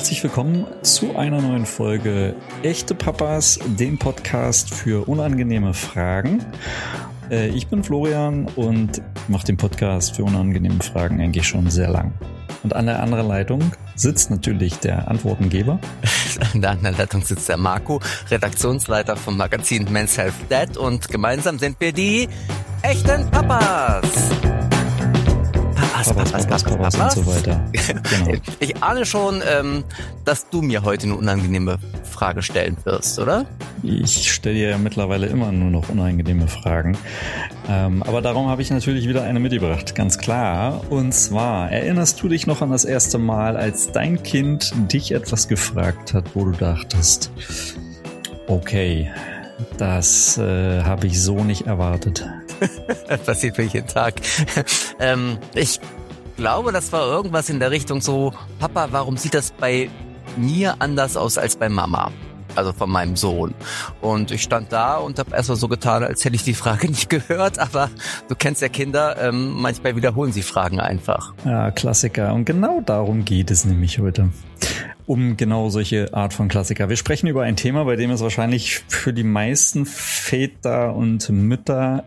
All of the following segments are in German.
Herzlich willkommen zu einer neuen Folge Echte Papas, dem Podcast für unangenehme Fragen. Ich bin Florian und mache den Podcast für unangenehme Fragen eigentlich schon sehr lang. Und an der anderen Leitung sitzt natürlich der Antwortengeber. An der anderen Leitung sitzt der Marco, Redaktionsleiter vom Magazin Men's Health Dad, und gemeinsam sind wir die Echten Papas. Papas und so weiter. Genau. Ich ahne schon, dass du mir heute eine unangenehme Frage stellen wirst, oder? Ich stelle dir ja mittlerweile immer nur noch unangenehme Fragen. Aber darum habe ich natürlich wieder eine mitgebracht, ganz klar. Und zwar, erinnerst du dich noch an das erste Mal, als dein Kind dich etwas gefragt hat, wo du dachtest, okay, das habe ich so nicht erwartet? Das passiert mir jeden Tag. Ich glaube, das war irgendwas in der Richtung so, Papa, warum sieht das bei mir anders aus als bei Mama? Also von meinem Sohn. Und ich stand da und habe erstmal so getan, als hätte ich die Frage nicht gehört, aber du kennst ja Kinder, manchmal wiederholen sie Fragen einfach. Ja, Klassiker. Und genau darum geht es nämlich heute. Um genau solche Art von Klassiker. Wir sprechen über ein Thema, bei dem es wahrscheinlich für die meisten Väter und Mütter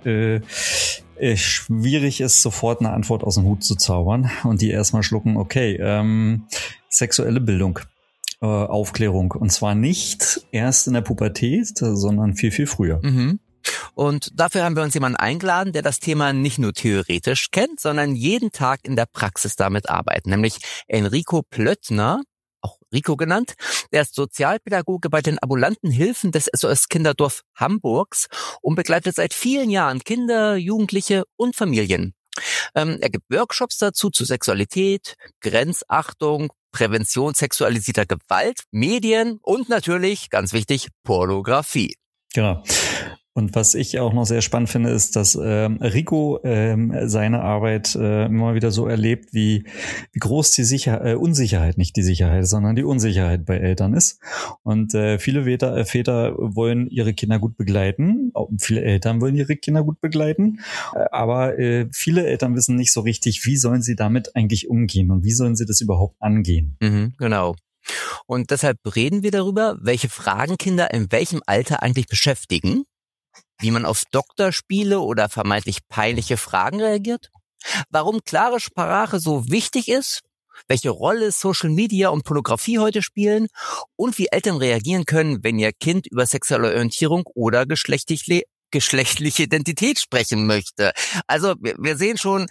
schwierig ist, sofort eine Antwort aus dem Hut zu zaubern und die erstmal schlucken, okay, sexuelle Bildung. Aufklärung. Und zwar nicht erst in der Pubertät, sondern viel, viel früher. Mhm. Und dafür haben wir uns jemanden eingeladen, der das Thema nicht nur theoretisch kennt, sondern jeden Tag in der Praxis damit arbeitet. Nämlich Enrico Plöttner, auch Rico genannt. Der ist Sozialpädagoge bei den ambulanten Hilfen des SOS Kinderdorf Hamburgs und begleitet seit vielen Jahren Kinder, Jugendliche und Familien. Er gibt Workshops dazu zu Sexualität, Grenzachtung, Prävention sexualisierter Gewalt, Medien und natürlich, ganz wichtig, Pornografie. Genau. Und was ich auch noch sehr spannend finde, ist, dass Rico seine Arbeit immer wieder so erlebt, wie groß die Unsicherheit, nicht die Sicherheit, sondern die Unsicherheit bei Eltern ist. Und viele Väter wollen ihre Kinder gut begleiten, auch viele Eltern wollen ihre Kinder gut begleiten, aber viele Eltern wissen nicht so richtig, wie sollen sie damit eigentlich umgehen und wie sollen sie das überhaupt angehen. Genau. Und deshalb reden wir darüber, welche Fragen Kinder in welchem Alter eigentlich beschäftigen, wie man auf Doktorspiele oder vermeintlich peinliche Fragen reagiert, warum klare Sprache so wichtig ist, welche Rolle Social Media und Pornografie heute spielen und wie Eltern reagieren können, wenn ihr Kind über sexuelle Orientierung oder geschlechtliche Identität sprechen möchte. Also wir sehen schon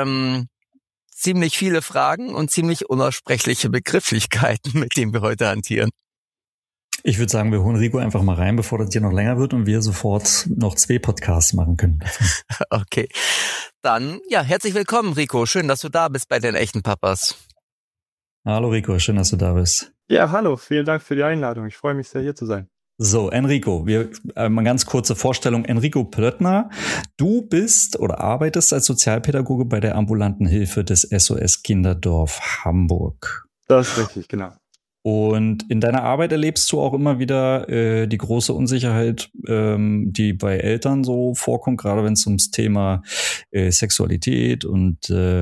ziemlich viele Fragen und ziemlich unaussprechliche Begrifflichkeiten, mit denen wir heute hantieren. Ich würde sagen, wir holen Rico einfach mal rein, bevor das hier noch länger wird und wir sofort noch 2 Podcasts machen können. Okay, dann ja, herzlich willkommen, Rico. Schön, dass du da bist bei den Echten Papas. Hallo Rico, schön, dass du da bist. Ja, hallo, vielen Dank für die Einladung. Ich freue mich sehr, hier zu sein. So, Enrico, mal ganz kurze Vorstellung. Enrico Plöttner, du bist oder arbeitest als Sozialpädagoge bei der ambulanten Hilfe des SOS Kinderdorf Hamburg. Das ist richtig, genau. Und in deiner Arbeit erlebst du auch immer wieder die große Unsicherheit, die bei Eltern so vorkommt, gerade wenn es ums Thema Sexualität und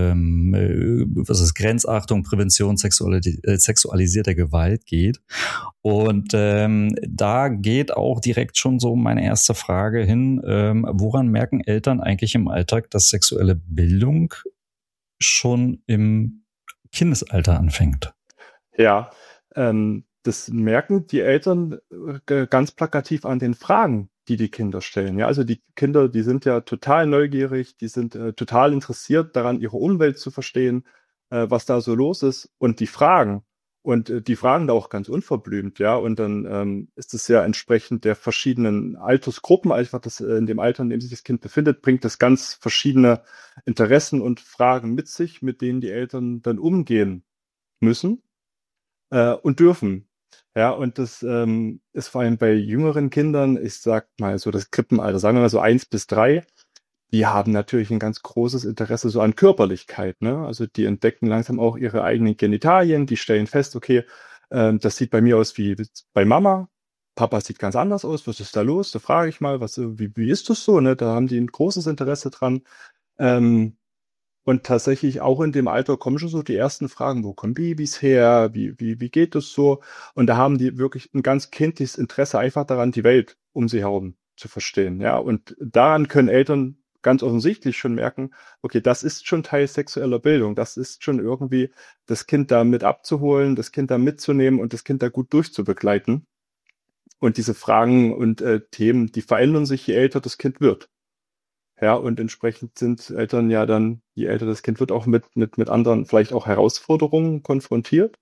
was ist Grenzachtung, Prävention sexualisierter Gewalt geht. Und da geht auch direkt schon so meine erste Frage hin, woran merken Eltern eigentlich im Alltag, dass sexuelle Bildung schon im Kindesalter anfängt? Ja, das merken die Eltern ganz plakativ an den Fragen, die die Kinder stellen. Ja, also die Kinder, die sind ja total neugierig, die sind total interessiert daran, ihre Umwelt zu verstehen, was da so los ist, und die fragen. Und die fragen da auch ganz unverblümt, ja. Und dann ist es ja entsprechend der verschiedenen Altersgruppen, einfach das in dem Alter, in dem sich das Kind befindet, bringt das ganz verschiedene Interessen und Fragen mit sich, mit denen die Eltern dann umgehen müssen und dürfen. Ja, und das ist vor allem bei jüngeren Kindern, ich sag mal so das Krippenalter, sagen wir mal so 1 bis 3, die haben natürlich ein ganz großes Interesse so an Körperlichkeit, ne? Also die entdecken langsam auch ihre eigenen Genitalien, die stellen fest, okay, das sieht bei mir aus wie bei Mama, Papa sieht ganz anders aus, was ist da los? Da frage ich mal, wie ist das so, ne? Da haben die ein großes Interesse dran. Und tatsächlich auch in dem Alter kommen schon so die ersten Fragen, wo kommen Babys her, wie geht das so? Und da haben die wirklich ein ganz kindliches Interesse einfach daran, die Welt um sie herum zu verstehen. Ja, und daran können Eltern ganz offensichtlich schon merken, okay, das ist schon Teil sexueller Bildung. Das ist schon irgendwie das Kind da mit abzuholen, das Kind da mitzunehmen und das Kind da gut durchzubegleiten. Und diese Fragen und Themen, die verändern sich, je älter das Kind wird. Ja, und entsprechend sind Eltern ja dann, je älter das Kind wird, auch mit anderen vielleicht auch Herausforderungen konfrontiert.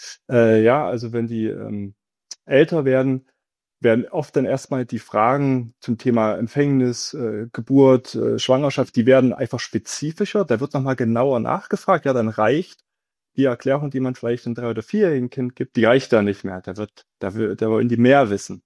Ja, also wenn die älter werden oft dann erstmal die Fragen zum Thema Empfängnis, Geburt, Schwangerschaft, die werden einfach spezifischer. Da wird nochmal genauer nachgefragt. Ja, dann reicht die Erklärung, die man vielleicht einem 3- oder 4-jährigen Kind gibt, die reicht da nicht mehr. Da wollen die mehr wissen.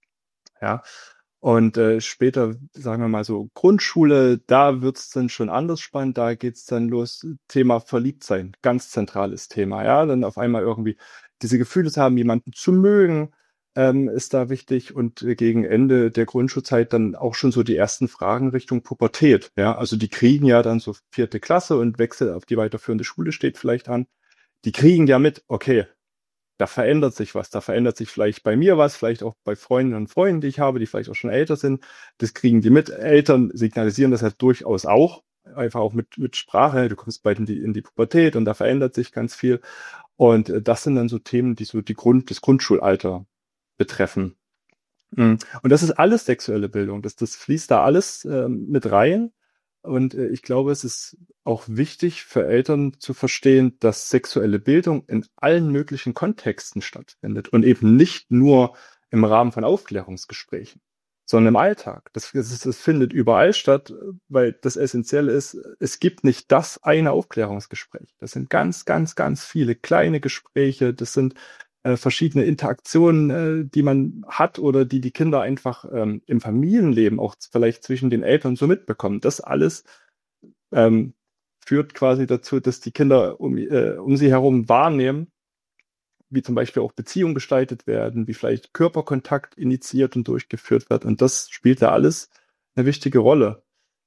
Ja. Und später, sagen wir mal so, Grundschule, da wird's dann schon anders spannend, da geht's dann los, Thema Verliebtsein, ganz zentrales Thema, ja, dann auf einmal irgendwie diese Gefühle zu haben, jemanden zu mögen, ist da wichtig und gegen Ende der Grundschulzeit dann auch schon so die ersten Fragen Richtung Pubertät, ja, also die kriegen ja dann so 4. Klasse und Wechsel auf die weiterführende Schule steht vielleicht an, die kriegen ja mit, okay, da verändert sich was. Da verändert sich vielleicht bei mir was, vielleicht auch bei Freundinnen und Freunden, die ich habe, die vielleicht auch schon älter sind. Das kriegen die mit. Eltern signalisieren das halt durchaus auch. Einfach auch mit Sprache. Du kommst bald in die Pubertät und da verändert sich ganz viel. Und das sind dann so Themen, die so das Grundschulalter betreffen. Und das ist alles sexuelle Bildung. Das fließt da alles mit rein. Und ich glaube, es ist auch wichtig für Eltern zu verstehen, dass sexuelle Bildung in allen möglichen Kontexten stattfindet und eben nicht nur im Rahmen von Aufklärungsgesprächen, sondern im Alltag. Das findet überall statt, weil das Essentielle ist, es gibt nicht das eine Aufklärungsgespräch. Das sind ganz, ganz, ganz viele kleine Gespräche. Das sind verschiedene Interaktionen, die man hat oder die Kinder einfach im Familienleben auch vielleicht zwischen den Eltern so mitbekommen. Das alles führt quasi dazu, dass die Kinder um sie herum wahrnehmen, wie zum Beispiel auch Beziehungen gestaltet werden, wie vielleicht Körperkontakt initiiert und durchgeführt wird. Und das spielt da alles eine wichtige Rolle.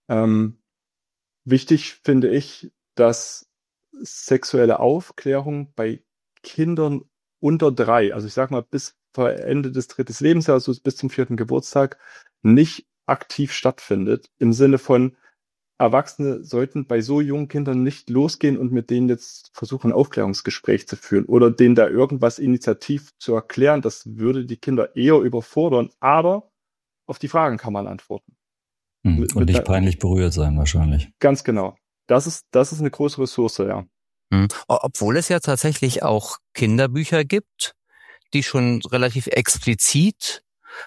Wichtig finde ich, dass sexuelle Aufklärung bei Kindern unter 3, also ich sag mal bis vor Ende des 3. Lebensjahres, also bis zum 4. Geburtstag, nicht aktiv stattfindet. Im Sinne von, Erwachsene sollten bei so jungen Kindern nicht losgehen und mit denen jetzt versuchen, ein Aufklärungsgespräch zu führen oder denen da irgendwas initiativ zu erklären. Das würde die Kinder eher überfordern, aber auf die Fragen kann man antworten. Und nicht peinlich berührt sein wahrscheinlich. Ganz genau. Das ist eine große Ressource, ja. Obwohl es ja tatsächlich auch Kinderbücher gibt, die schon relativ explizit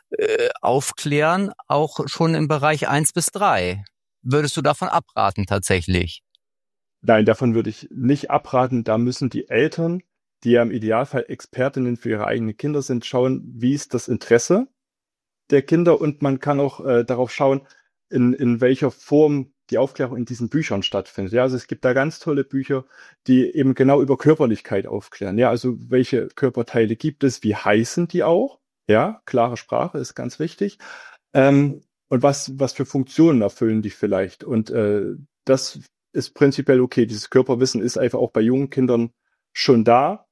aufklären, auch schon im Bereich 1 bis 3. Würdest du davon abraten tatsächlich? Nein, davon würde ich nicht abraten. Da müssen die Eltern, die ja im Idealfall Expertinnen für ihre eigenen Kinder sind, schauen, wie ist das Interesse der Kinder, und man kann auch darauf schauen, in welcher Form die Aufklärung in diesen Büchern stattfindet. Ja, also es gibt da ganz tolle Bücher, die eben genau über Körperlichkeit aufklären. Ja, also welche Körperteile gibt es, wie heißen die auch? Ja, klare Sprache ist ganz wichtig. Und was für Funktionen erfüllen die vielleicht? Und das ist prinzipiell okay. Dieses Körperwissen ist einfach auch bei jungen Kindern schon da.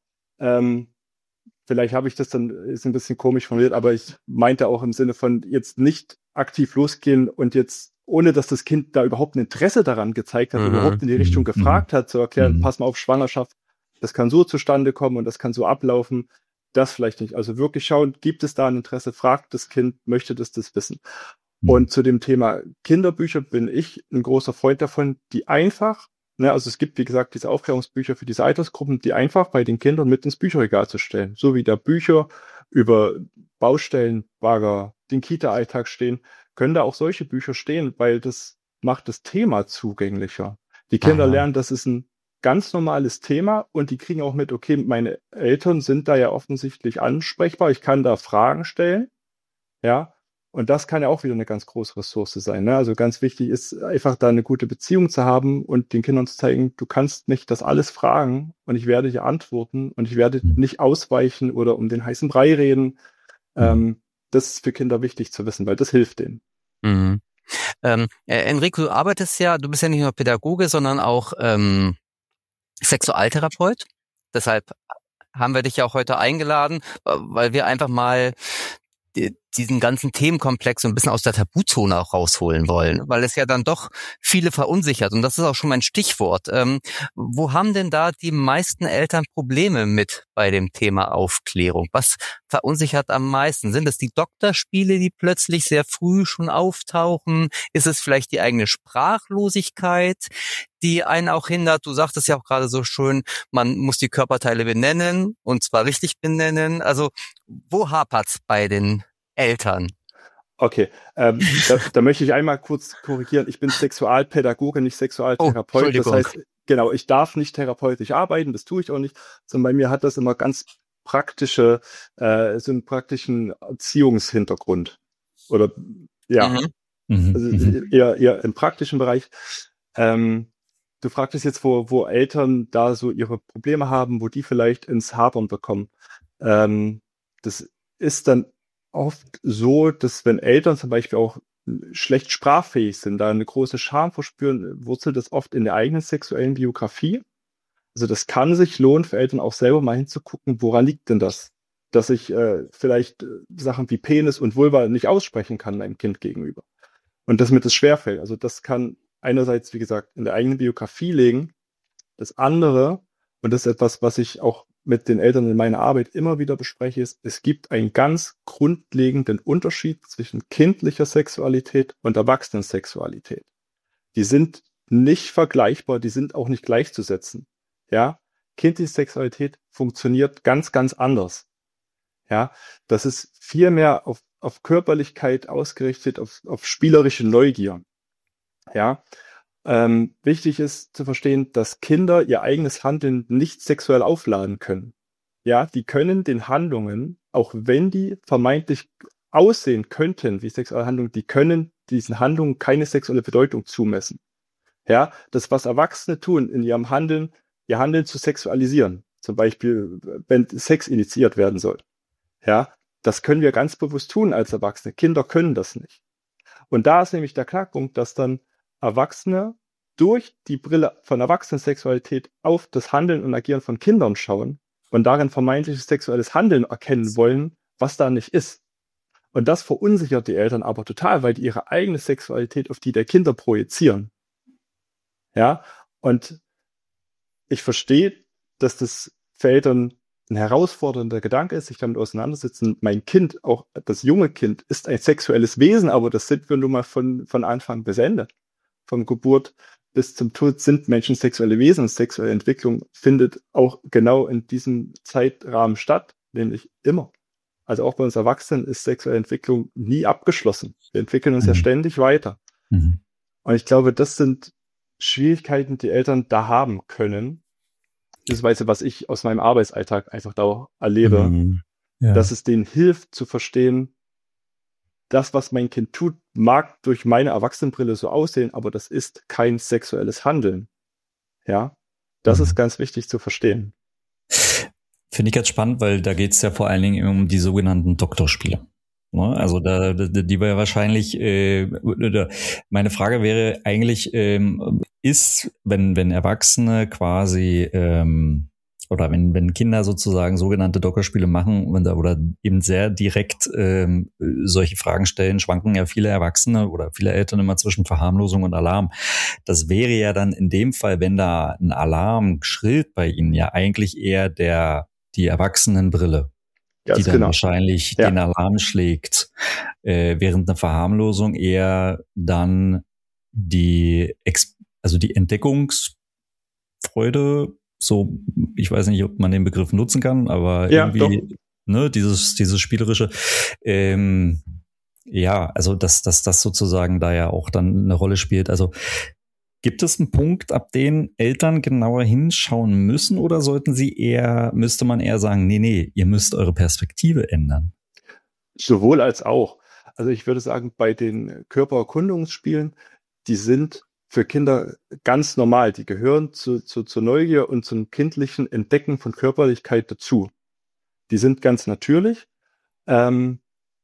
Vielleicht habe ich das dann, ist ein bisschen komisch formuliert, aber ich meinte auch im Sinne von jetzt nicht aktiv losgehen und jetzt, ohne dass das Kind da überhaupt ein Interesse daran gezeigt hat, überhaupt in die Richtung gefragt hat, zu erklären, pass mal auf, Schwangerschaft, das kann so zustande kommen und das kann so ablaufen, das vielleicht nicht. Also wirklich schauen, gibt es da ein Interesse, fragt das Kind, möchte das wissen. Und zu dem Thema Kinderbücher bin ich ein großer Freund davon, die einfach, also es gibt, wie gesagt, diese Aufklärungsbücher für diese Altersgruppen, die einfach bei den Kindern mit ins Bücherregal zu stellen. So wie da Bücher über Baustellen, Bagger, den Kita-Alltag stehen, können da auch solche Bücher stehen, weil das macht das Thema zugänglicher. Die Kinder lernen, das ist ein ganz normales Thema und die kriegen auch mit, okay, meine Eltern sind da ja offensichtlich ansprechbar, ich kann da Fragen stellen, ja. Und das kann ja auch wieder eine ganz große Ressource sein. Ne? Also ganz wichtig ist einfach da eine gute Beziehung zu haben und den Kindern zu zeigen, du kannst mich das alles fragen und ich werde dir antworten und ich werde nicht ausweichen oder um den heißen Brei reden. Das ist für Kinder wichtig zu wissen, weil das hilft denen. Mhm. Enrico, du bist ja nicht nur Pädagoge, sondern auch Sexualtherapeut. Deshalb haben wir dich ja auch heute eingeladen, weil wir einfach mal diesen ganzen Themenkomplex so ein bisschen aus der Tabuzone auch rausholen wollen, weil es ja dann doch viele verunsichert. Und das ist auch schon mein Stichwort. Wo haben denn da die meisten Eltern Probleme mit bei dem Thema Aufklärung? Was verunsichert am meisten? Sind es die Doktorspiele, die plötzlich sehr früh schon auftauchen? Ist es vielleicht die eigene Sprachlosigkeit, die einen auch hindert? Du sagtest ja auch gerade so schön, man muss die Körperteile benennen und zwar richtig benennen. Also wo hapert's bei den Eltern? Okay, da möchte ich einmal kurz korrigieren. Ich bin Sexualpädagoge, nicht Sexualtherapeut. Das heißt, genau, ich darf nicht therapeutisch arbeiten, das tue ich auch nicht, sondern bei mir hat das immer ganz so einen praktischen Erziehungshintergrund. Oder ja, also eher im praktischen Bereich. Du fragtest jetzt, wo Eltern da so ihre Probleme haben, wo die vielleicht ins Hapern bekommen. Das ist dann oft so, dass wenn Eltern zum Beispiel auch schlecht sprachfähig sind, da eine große Scham verspüren, wurzelt das oft in der eigenen sexuellen Biografie. Also das kann sich lohnen für Eltern auch selber mal hinzugucken, woran liegt denn das? Dass ich vielleicht Sachen wie Penis und Vulva nicht aussprechen kann einem Kind gegenüber. Und dass mir das schwerfällt. Also das kann einerseits, wie gesagt, in der eigenen Biografie liegen. Das andere, und das ist etwas, was ich auch mit den Eltern in meiner Arbeit immer wieder bespreche, ist, es gibt einen ganz grundlegenden Unterschied zwischen kindlicher Sexualität und Erwachsenensexualität. Die sind nicht vergleichbar, die sind auch nicht gleichzusetzen. Ja, kindliche Sexualität funktioniert ganz, ganz anders. Ja, das ist viel mehr auf Körperlichkeit ausgerichtet, auf spielerische Neugier. Ja, wichtig ist zu verstehen, dass Kinder ihr eigenes Handeln nicht sexuell aufladen können. Ja, die können den Handlungen, auch wenn die vermeintlich aussehen könnten wie sexuelle Handlungen, die können diesen Handlungen keine sexuelle Bedeutung zumessen. Ja, das, was Erwachsene tun in ihrem Handeln, ihr Handeln zu sexualisieren. Zum Beispiel, wenn Sex initiiert werden soll. Ja, das können wir ganz bewusst tun als Erwachsene. Kinder können das nicht. Und da ist nämlich der Knackpunkt, dass dann Erwachsene durch die Brille von Erwachsenensexualität auf das Handeln und Agieren von Kindern schauen und darin vermeintliches sexuelles Handeln erkennen wollen, was da nicht ist. Und das verunsichert die Eltern aber total, weil die ihre eigene Sexualität auf die der Kinder projizieren. Ja, und ich verstehe, dass das für Eltern ein herausfordernder Gedanke ist, sich damit auseinandersetzen. Mein Kind, auch das junge Kind, ist ein sexuelles Wesen, aber das sind wir nun mal von Anfang bis Ende. Von Geburt bis zum Tod sind Menschen sexuelle Wesen und sexuelle Entwicklung findet auch genau in diesem Zeitrahmen statt, nämlich immer. Also auch bei uns Erwachsenen ist sexuelle Entwicklung nie abgeschlossen. Wir entwickeln uns ja ständig weiter. Und ich glaube, das sind Schwierigkeiten, die Eltern da haben können. Beziehungsweise, was ich aus meinem Arbeitsalltag einfach da auch erlebe, dass es denen hilft zu verstehen, das, was mein Kind tut, mag durch meine Erwachsenenbrille so aussehen, aber das ist kein sexuelles Handeln. Ja, das ist ganz wichtig zu verstehen. Finde ich ganz spannend, weil da geht es ja vor allen Dingen um die sogenannten Doktorspiele. Also die war ja wahrscheinlich, meine Frage wäre eigentlich, ist, wenn Erwachsene quasi oder wenn Kinder sozusagen sogenannte Doktorspiele machen oder eben sehr direkt solche Fragen stellen, schwanken ja viele Erwachsene oder viele Eltern immer zwischen Verharmlosung und Alarm. Das wäre ja dann in dem Fall, wenn da ein Alarm schrillt bei ihnen, ja eigentlich eher die Erwachsenenbrille, die dann wahrscheinlich den Alarm schlägt, während eine Verharmlosung eher dann die Entdeckungsfreude, so, ich weiß nicht, ob man den Begriff nutzen kann, aber irgendwie, ne, dieses spielerische, also dass das sozusagen da ja auch dann eine Rolle spielt. Also gibt es einen Punkt, ab dem Eltern genauer hinschauen müssen oder müsste man eher sagen, nee, ihr müsst eure Perspektive ändern? Sowohl als auch. Also ich würde sagen, bei den Körpererkundungsspielen, die sind für Kinder ganz normal. Die gehören zur Neugier und zum kindlichen Entdecken von Körperlichkeit dazu. Die sind ganz natürlich.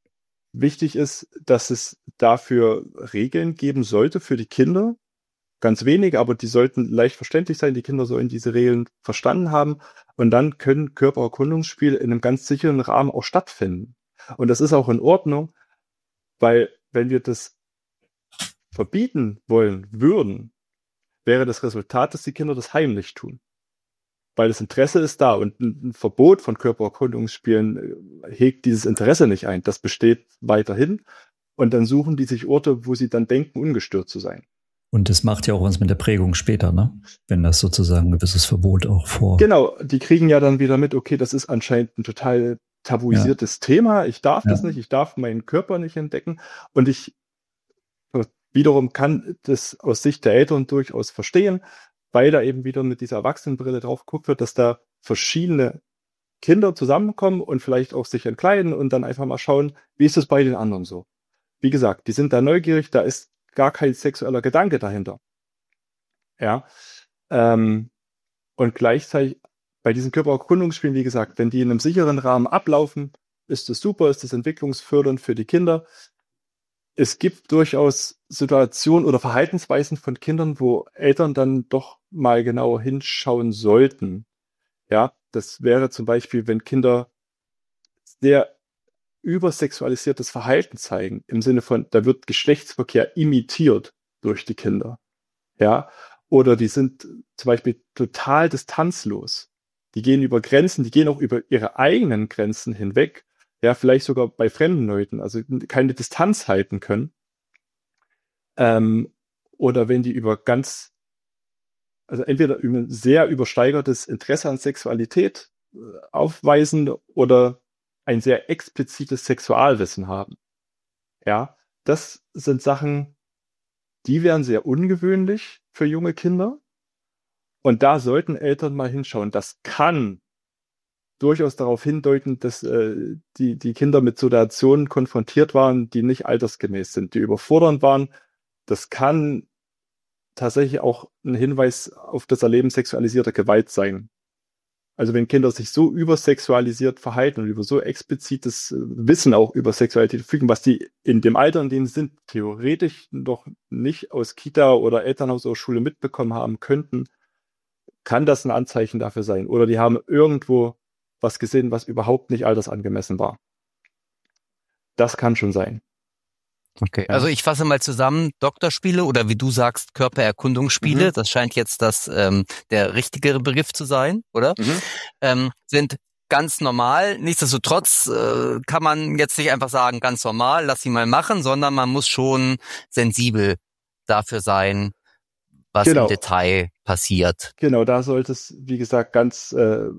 wichtig ist, dass es dafür Regeln geben sollte für die Kinder. Ganz wenige, aber die sollten leicht verständlich sein. Die Kinder sollen diese Regeln verstanden haben. Und dann können Körpererkundungsspiele in einem ganz sicheren Rahmen auch stattfinden. Und das ist auch in Ordnung, weil wenn wir das verbieten wollen würden, wäre das Resultat, dass die Kinder das heimlich tun. Weil das Interesse ist da und ein Verbot von Körpererkundungsspielen hegt dieses Interesse nicht ein. Das besteht weiterhin und dann suchen die sich Orte, wo sie dann denken, ungestört zu sein. Und das macht ja auch was mit der Prägung später, ne? Wenn das sozusagen ein gewisses Verbot auch vor... Genau, die kriegen ja dann wieder mit, okay, das ist anscheinend ein total tabuisiertes Thema. Ich darf das nicht, ich darf meinen Körper nicht entdecken und ich wiederum kann das aus Sicht der Eltern durchaus verstehen, weil da eben wieder mit dieser Erwachsenenbrille drauf geguckt wird, dass da verschiedene Kinder zusammenkommen und vielleicht auch sich entkleiden und dann einfach mal schauen, wie ist es bei den anderen so. Wie gesagt, die sind da neugierig, da ist gar kein sexueller Gedanke dahinter. Ja. Und gleichzeitig bei diesen Körpererkundungsspielen, wie gesagt, wenn die in einem sicheren Rahmen ablaufen, ist das super, ist das entwicklungsfördernd für die Kinder. Es gibt durchaus Situationen oder Verhaltensweisen von Kindern, wo Eltern dann doch mal genauer hinschauen sollten. Ja, das wäre zum Beispiel, wenn Kinder sehr übersexualisiertes Verhalten zeigen, im Sinne von, da wird Geschlechtsverkehr imitiert durch die Kinder. Ja, oder die sind zum Beispiel total distanzlos. Die gehen über Grenzen, die gehen auch über ihre eigenen Grenzen hinweg. Ja, vielleicht sogar bei fremden Leuten, also keine Distanz halten können. Oder wenn die also entweder über ein sehr übersteigertes Interesse an Sexualität aufweisen oder ein sehr explizites Sexualwissen haben. Ja, das sind Sachen, die wären sehr ungewöhnlich für junge Kinder. Und da sollten Eltern mal hinschauen. Das kann durchaus darauf hindeuten, dass die Kinder mit Situationen konfrontiert waren, die nicht altersgemäß sind, die überfordernd waren. Das kann tatsächlich auch ein Hinweis auf das Erleben sexualisierter Gewalt sein. Also wenn Kinder sich so übersexualisiert verhalten und über so explizites Wissen auch über Sexualität verfügen, was die in dem Alter, in dem sie sind, theoretisch noch nicht aus Kita oder Elternhaus oder Schule mitbekommen haben könnten, kann das ein Anzeichen dafür sein. Oder die haben irgendwo was gesehen, was überhaupt nicht altersangemessen war. Das kann schon sein. Okay, Ja. also ich fasse mal zusammen, Doktorspiele oder wie du sagst, Körpererkundungsspiele, das scheint jetzt der richtigere Begriff zu sein, oder? Sind ganz normal. Nichtsdestotrotz kann man jetzt nicht einfach sagen, ganz normal, lass sie mal machen, sondern man muss schon sensibel dafür sein, was im Detail passiert. Genau, da sollte es, wie gesagt, ganz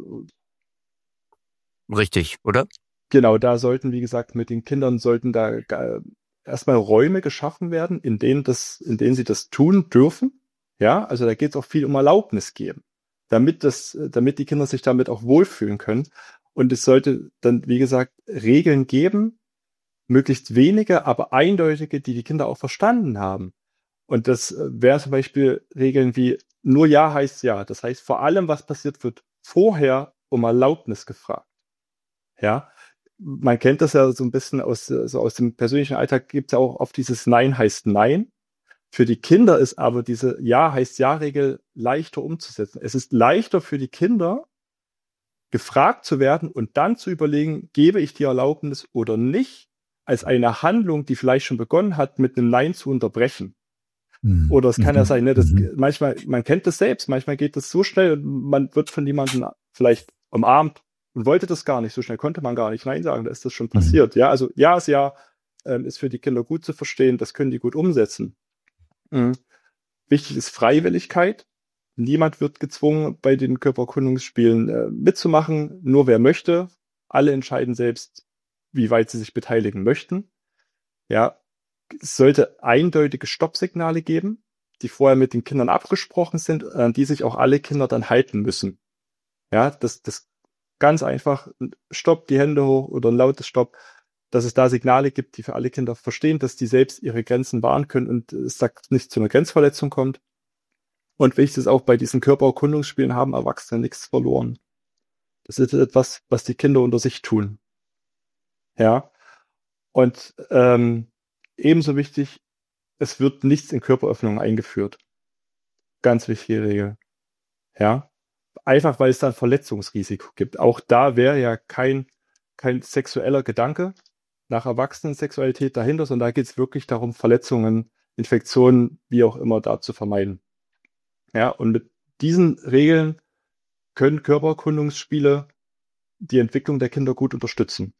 richtig, oder? Genau, da sollten, wie gesagt, mit den Kindern sollten da erstmal Räume geschaffen werden, in denen sie das tun dürfen. Ja, also da geht es auch viel um Erlaubnis geben, damit die Kinder sich damit auch wohlfühlen können. Und es sollte dann, wie gesagt, Regeln geben, möglichst wenige, aber eindeutige, die Kinder auch verstanden haben. Und das wäre zum Beispiel Regeln wie nur Ja heißt Ja. Das heißt, vor allem, was passiert, wird vorher um Erlaubnis gefragt. Ja, man kennt das ja so ein bisschen aus dem persönlichen Alltag, gibt es ja auch oft dieses Nein heißt Nein. Für die Kinder ist aber diese Ja heißt Ja-Regel leichter umzusetzen. Es ist leichter für die Kinder, gefragt zu werden und dann zu überlegen, gebe ich die Erlaubnis oder nicht, als eine Handlung, die vielleicht schon begonnen hat, mit einem Nein zu unterbrechen. Oder es kann ja sein, ne, manchmal, man kennt das selbst, manchmal geht das so schnell und man wird von jemandem vielleicht umarmt und wollte das gar nicht, so schnell konnte man gar nicht Nein sagen, da ist das schon passiert. Ja, also Ja ist Ja, ist für die Kinder gut zu verstehen, das können die gut umsetzen. Wichtig ist Freiwilligkeit. Niemand wird gezwungen, bei den Körpererkundungsspielen mitzumachen, nur wer möchte. Alle entscheiden selbst, wie weit sie sich beteiligen möchten. Ja, es sollte eindeutige Stoppsignale geben, die vorher mit den Kindern abgesprochen sind, an die sich auch alle Kinder dann halten müssen. Ja, das ganz einfach, Stopp, die Hände hoch oder ein lautes Stopp, dass es da Signale gibt, die für alle Kinder verstehen, dass die selbst ihre Grenzen wahren können und es da nicht zu einer Grenzverletzung kommt. Und wichtig ist auch, bei diesen Körpererkundungsspielen haben Erwachsene nichts verloren. Das ist etwas, was die Kinder unter sich tun. Ja. Und ebenso wichtig, es wird nichts in Körperöffnungen eingeführt. Ganz wichtige Regel. Ja. Einfach weil es dann Verletzungsrisiko gibt. Auch da wäre ja kein sexueller Gedanke nach Erwachsenensexualität dahinter, sondern da geht es wirklich darum, Verletzungen, Infektionen, wie auch immer, da zu vermeiden. Ja, und mit diesen Regeln können Körpererkundungsspiele die Entwicklung der Kinder gut unterstützen.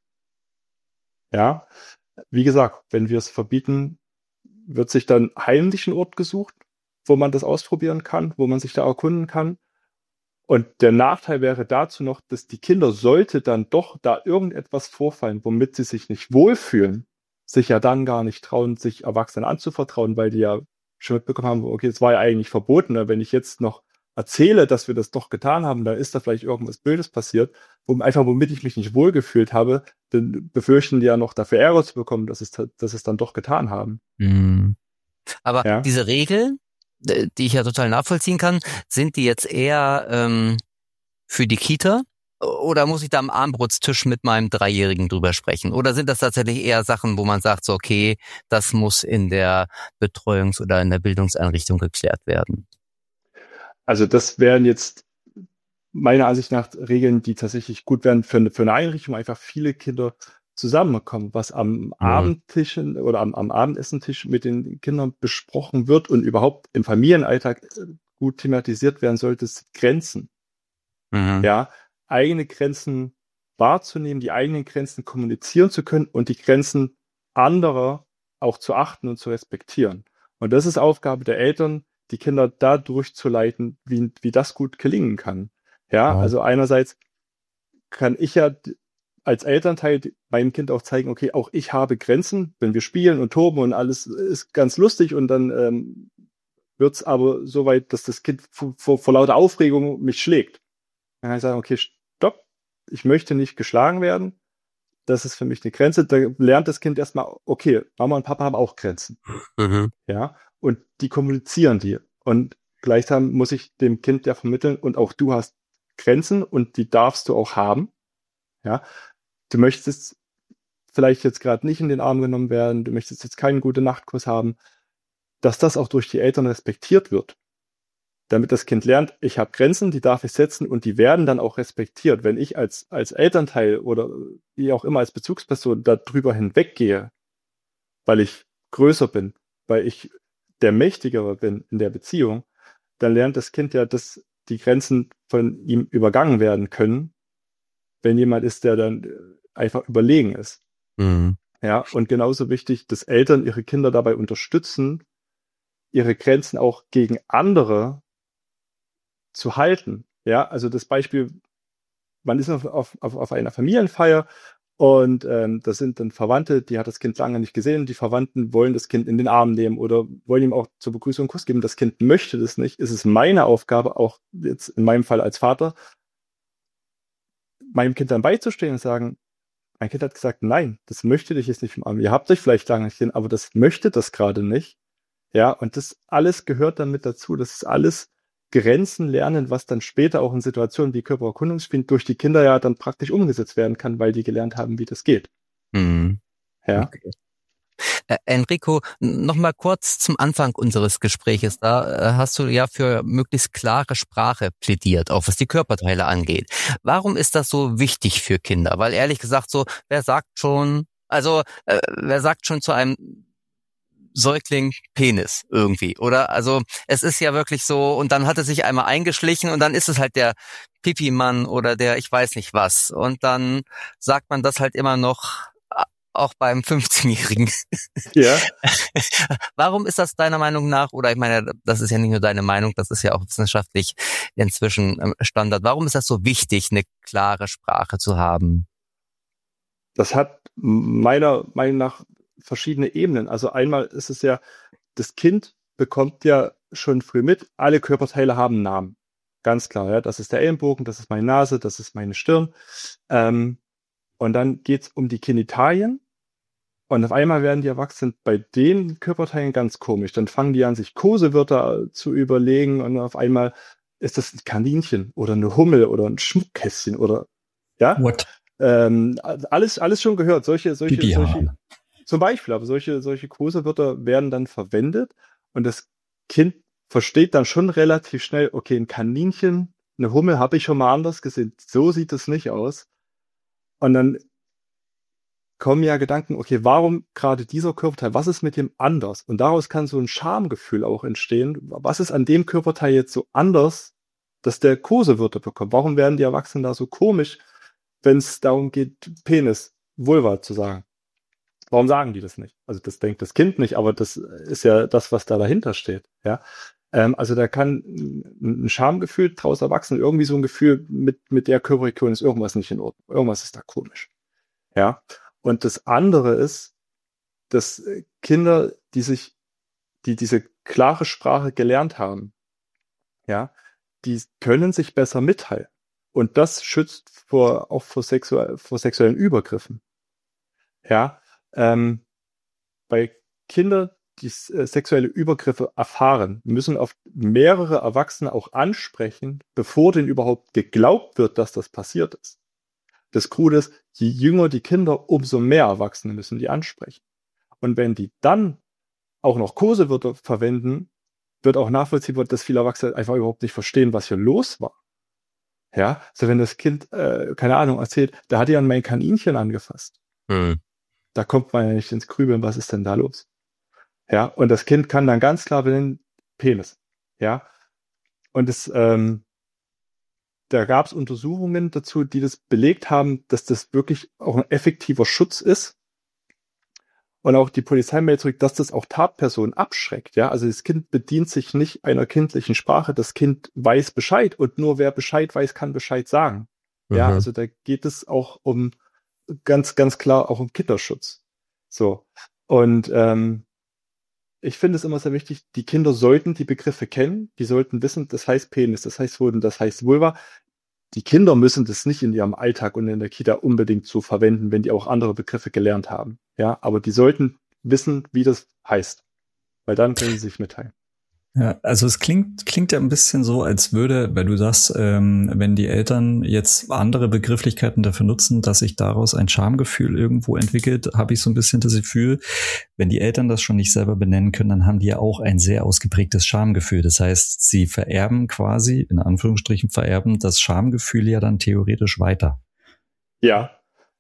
Ja, wie gesagt, wenn wir es verbieten, wird sich dann heimlich ein Ort gesucht, wo man das ausprobieren kann, wo man sich da erkunden kann. Und der Nachteil wäre dazu noch, dass die Kinder, sollte dann doch da irgendetwas vorfallen, womit sie sich nicht wohlfühlen, sich ja dann gar nicht trauen, sich Erwachsenen anzuvertrauen, weil die ja schon mitbekommen haben, okay, es war ja eigentlich verboten. Wenn ich jetzt noch erzähle, dass wir das doch getan haben, dann ist da vielleicht irgendwas Blödes passiert, womit ich mich nicht wohlgefühlt habe, dann befürchten die ja noch dafür Ärger zu bekommen, dass es dann doch getan haben. Mhm. Aber Ja? diese Regeln, die ich ja total nachvollziehen kann, sind die jetzt eher für die Kita? Oder muss ich da am Abendbrotstisch mit meinem 3-Jährigen drüber sprechen? Oder sind das tatsächlich eher Sachen, wo man sagt, so, okay, das muss in der Betreuungs- oder in der Bildungseinrichtung geklärt werden? Also das wären jetzt meiner Ansicht nach Regeln, die tatsächlich gut wären für eine Einrichtung, wo einfach viele Kinder zusammenkommen, was am Abendtisch oder am Abendessentisch mit den Kindern besprochen wird und überhaupt im Familienalltag gut thematisiert werden sollte, sind Grenzen. Mhm. Ja, eigene Grenzen wahrzunehmen, die eigenen Grenzen kommunizieren zu können und die Grenzen anderer auch zu achten und zu respektieren. Und das ist Aufgabe der Eltern, die Kinder da durchzuleiten, wie das gut gelingen kann. Ja, also einerseits kann ich ja als Elternteil meinem Kind auch zeigen, okay, auch ich habe Grenzen, wenn wir spielen und toben und alles ist ganz lustig und dann wird's aber so weit, dass das Kind vor lauter Aufregung mich schlägt. Dann kann ich sagen, okay, stopp, ich möchte nicht geschlagen werden. Das ist für mich eine Grenze. Da lernt das Kind erstmal, okay, Mama und Papa haben auch Grenzen. Mhm. Ja, und die kommunizieren die. Und gleichzeitig muss ich dem Kind ja vermitteln, und auch du hast Grenzen und die darfst du auch haben. Ja, du möchtest vielleicht jetzt gerade nicht in den Arm genommen werden, du möchtest jetzt keinen guten Nachtkuss haben, dass das auch durch die Eltern respektiert wird. Damit das Kind lernt, ich habe Grenzen, die darf ich setzen und die werden dann auch respektiert. Wenn ich als Elternteil oder wie auch immer als Bezugsperson darüber hinweggehe, weil ich größer bin, weil ich der Mächtigere bin in der Beziehung, dann lernt das Kind ja, dass die Grenzen von ihm übergangen werden können, wenn jemand ist, der dann einfach überlegen ist. Mhm. Ja, und genauso wichtig, dass Eltern ihre Kinder dabei unterstützen, ihre Grenzen auch gegen andere zu halten. Ja, also das Beispiel, man ist auf einer Familienfeier und da sind dann Verwandte, die hat das Kind lange nicht gesehen. Die Verwandten wollen das Kind in den Arm nehmen oder wollen ihm auch zur Begrüßung einen Kuss geben. Das Kind möchte das nicht. Es ist meine Aufgabe, auch jetzt in meinem Fall als Vater, meinem Kind dann beizustehen und sagen, mein Kind hat gesagt, nein, das möchte dich jetzt nicht im Arm. Ihr habt euch vielleicht lange nicht gesehen, aber das möchte das gerade nicht. Ja, und das alles gehört dann mit dazu. Das ist alles Grenzen lernen, was dann später auch in Situationen wie Körpererkundungsspielen durch die Kinder ja dann praktisch umgesetzt werden kann, weil die gelernt haben, wie das geht. Mhm. Ja. Okay. Enrico, noch mal kurz zum Anfang unseres Gespräches. Da hast du ja für möglichst klare Sprache plädiert, auch was die Körperteile angeht. Warum ist das so wichtig für Kinder? Weil ehrlich gesagt so, wer sagt schon zu einem Säugling Penis irgendwie, oder? Also es ist ja wirklich so, und dann hat es sich einmal eingeschlichen und dann ist es halt der Pipi-Mann oder der ich weiß nicht was. Und dann sagt man das halt immer noch auch beim 15-Jährigen. Ja. Warum ist das deiner Meinung nach, oder ich meine, das ist ja nicht nur deine Meinung, das ist ja auch wissenschaftlich inzwischen Standard. Warum ist das so wichtig, eine klare Sprache zu haben? Das hat meiner Meinung nach verschiedene Ebenen. Also einmal ist es ja, das Kind bekommt ja schon früh mit, alle Körperteile haben Namen. Ganz klar, ja. Das ist der Ellenbogen, das ist meine Nase, das ist meine Stirn. Und dann geht's um die Genitalien. Und auf einmal werden die Erwachsenen bei den Körperteilen ganz komisch. Dann fangen die an, sich Kosewörter zu überlegen und auf einmal ist das ein Kaninchen oder eine Hummel oder ein Schmuckkästchen oder ja. What? Alles schon gehört. Solche. Zum Beispiel, aber solche Kosewörter werden dann verwendet und das Kind versteht dann schon relativ schnell, okay, ein Kaninchen, eine Hummel habe ich schon mal anders gesehen. So sieht es nicht aus. Und dann kommen ja Gedanken, okay, warum gerade dieser Körperteil? Was ist mit dem anders? Und daraus kann so ein Schamgefühl auch entstehen. Was ist an dem Körperteil jetzt so anders, dass der Kosewörter bekommt? Warum werden die Erwachsenen da so komisch, wenn es darum geht, Penis, Vulva zu sagen? Warum sagen die das nicht? Also das denkt das Kind nicht, aber das ist ja das, was da dahinter steht. Ja, also da kann ein Schamgefühl draus erwachsen, irgendwie so ein Gefühl mit der Körperregion ist irgendwas nicht in Ordnung, irgendwas ist da komisch. Ja, und das andere ist, dass Kinder, die diese klare Sprache gelernt haben, ja, die können sich besser mitteilen. Und das schützt auch vor sexuellen Übergriffen. Ja, bei Kindern, die sexuelle Übergriffe erfahren, müssen auf mehrere Erwachsene auch ansprechen, bevor denen überhaupt geglaubt wird, dass das passiert ist. Das Krude ist, je jünger die Kinder, umso mehr Erwachsene müssen die ansprechen. Und wenn die dann auch noch Kosewörter verwenden, wird auch nachvollziehbar, dass viele Erwachsene einfach überhaupt nicht verstehen, was hier los war. Ja, also wenn das Kind, keine Ahnung, erzählt, da hat ja mein Kaninchen angefasst. Da kommt man ja nicht ins Grübeln, was ist denn da los? Ja, und das Kind kann dann ganz klar benennen, Penis. Ja, und da gab es Untersuchungen dazu, die das belegt haben, dass das wirklich auch ein effektiver Schutz ist. Und auch die Polizei meldet zurück, dass das auch Tatpersonen abschreckt. Ja, also das Kind bedient sich nicht einer kindlichen Sprache. Das Kind weiß Bescheid und nur wer Bescheid weiß, kann Bescheid sagen. Ja, also da geht es auch um ganz, ganz klar auch um Kinderschutz. So. Und ich finde es immer sehr wichtig, die Kinder sollten die Begriffe kennen, die sollten wissen, das heißt Penis, das heißt Hoden, das heißt Vulva. Die Kinder müssen das nicht in ihrem Alltag und in der Kita unbedingt so verwenden, wenn die auch andere Begriffe gelernt haben. Ja, aber die sollten wissen, wie das heißt, weil dann können sie sich mitteilen. Ja, also es klingt ja ein bisschen so, als würde, weil du sagst, wenn die Eltern jetzt andere Begrifflichkeiten dafür nutzen, dass sich daraus ein Schamgefühl irgendwo entwickelt, habe ich so ein bisschen das Gefühl, wenn die Eltern das schon nicht selber benennen können, dann haben die ja auch ein sehr ausgeprägtes Schamgefühl. Das heißt, sie vererben quasi, in Anführungsstrichen vererben, das Schamgefühl ja dann theoretisch weiter. Ja,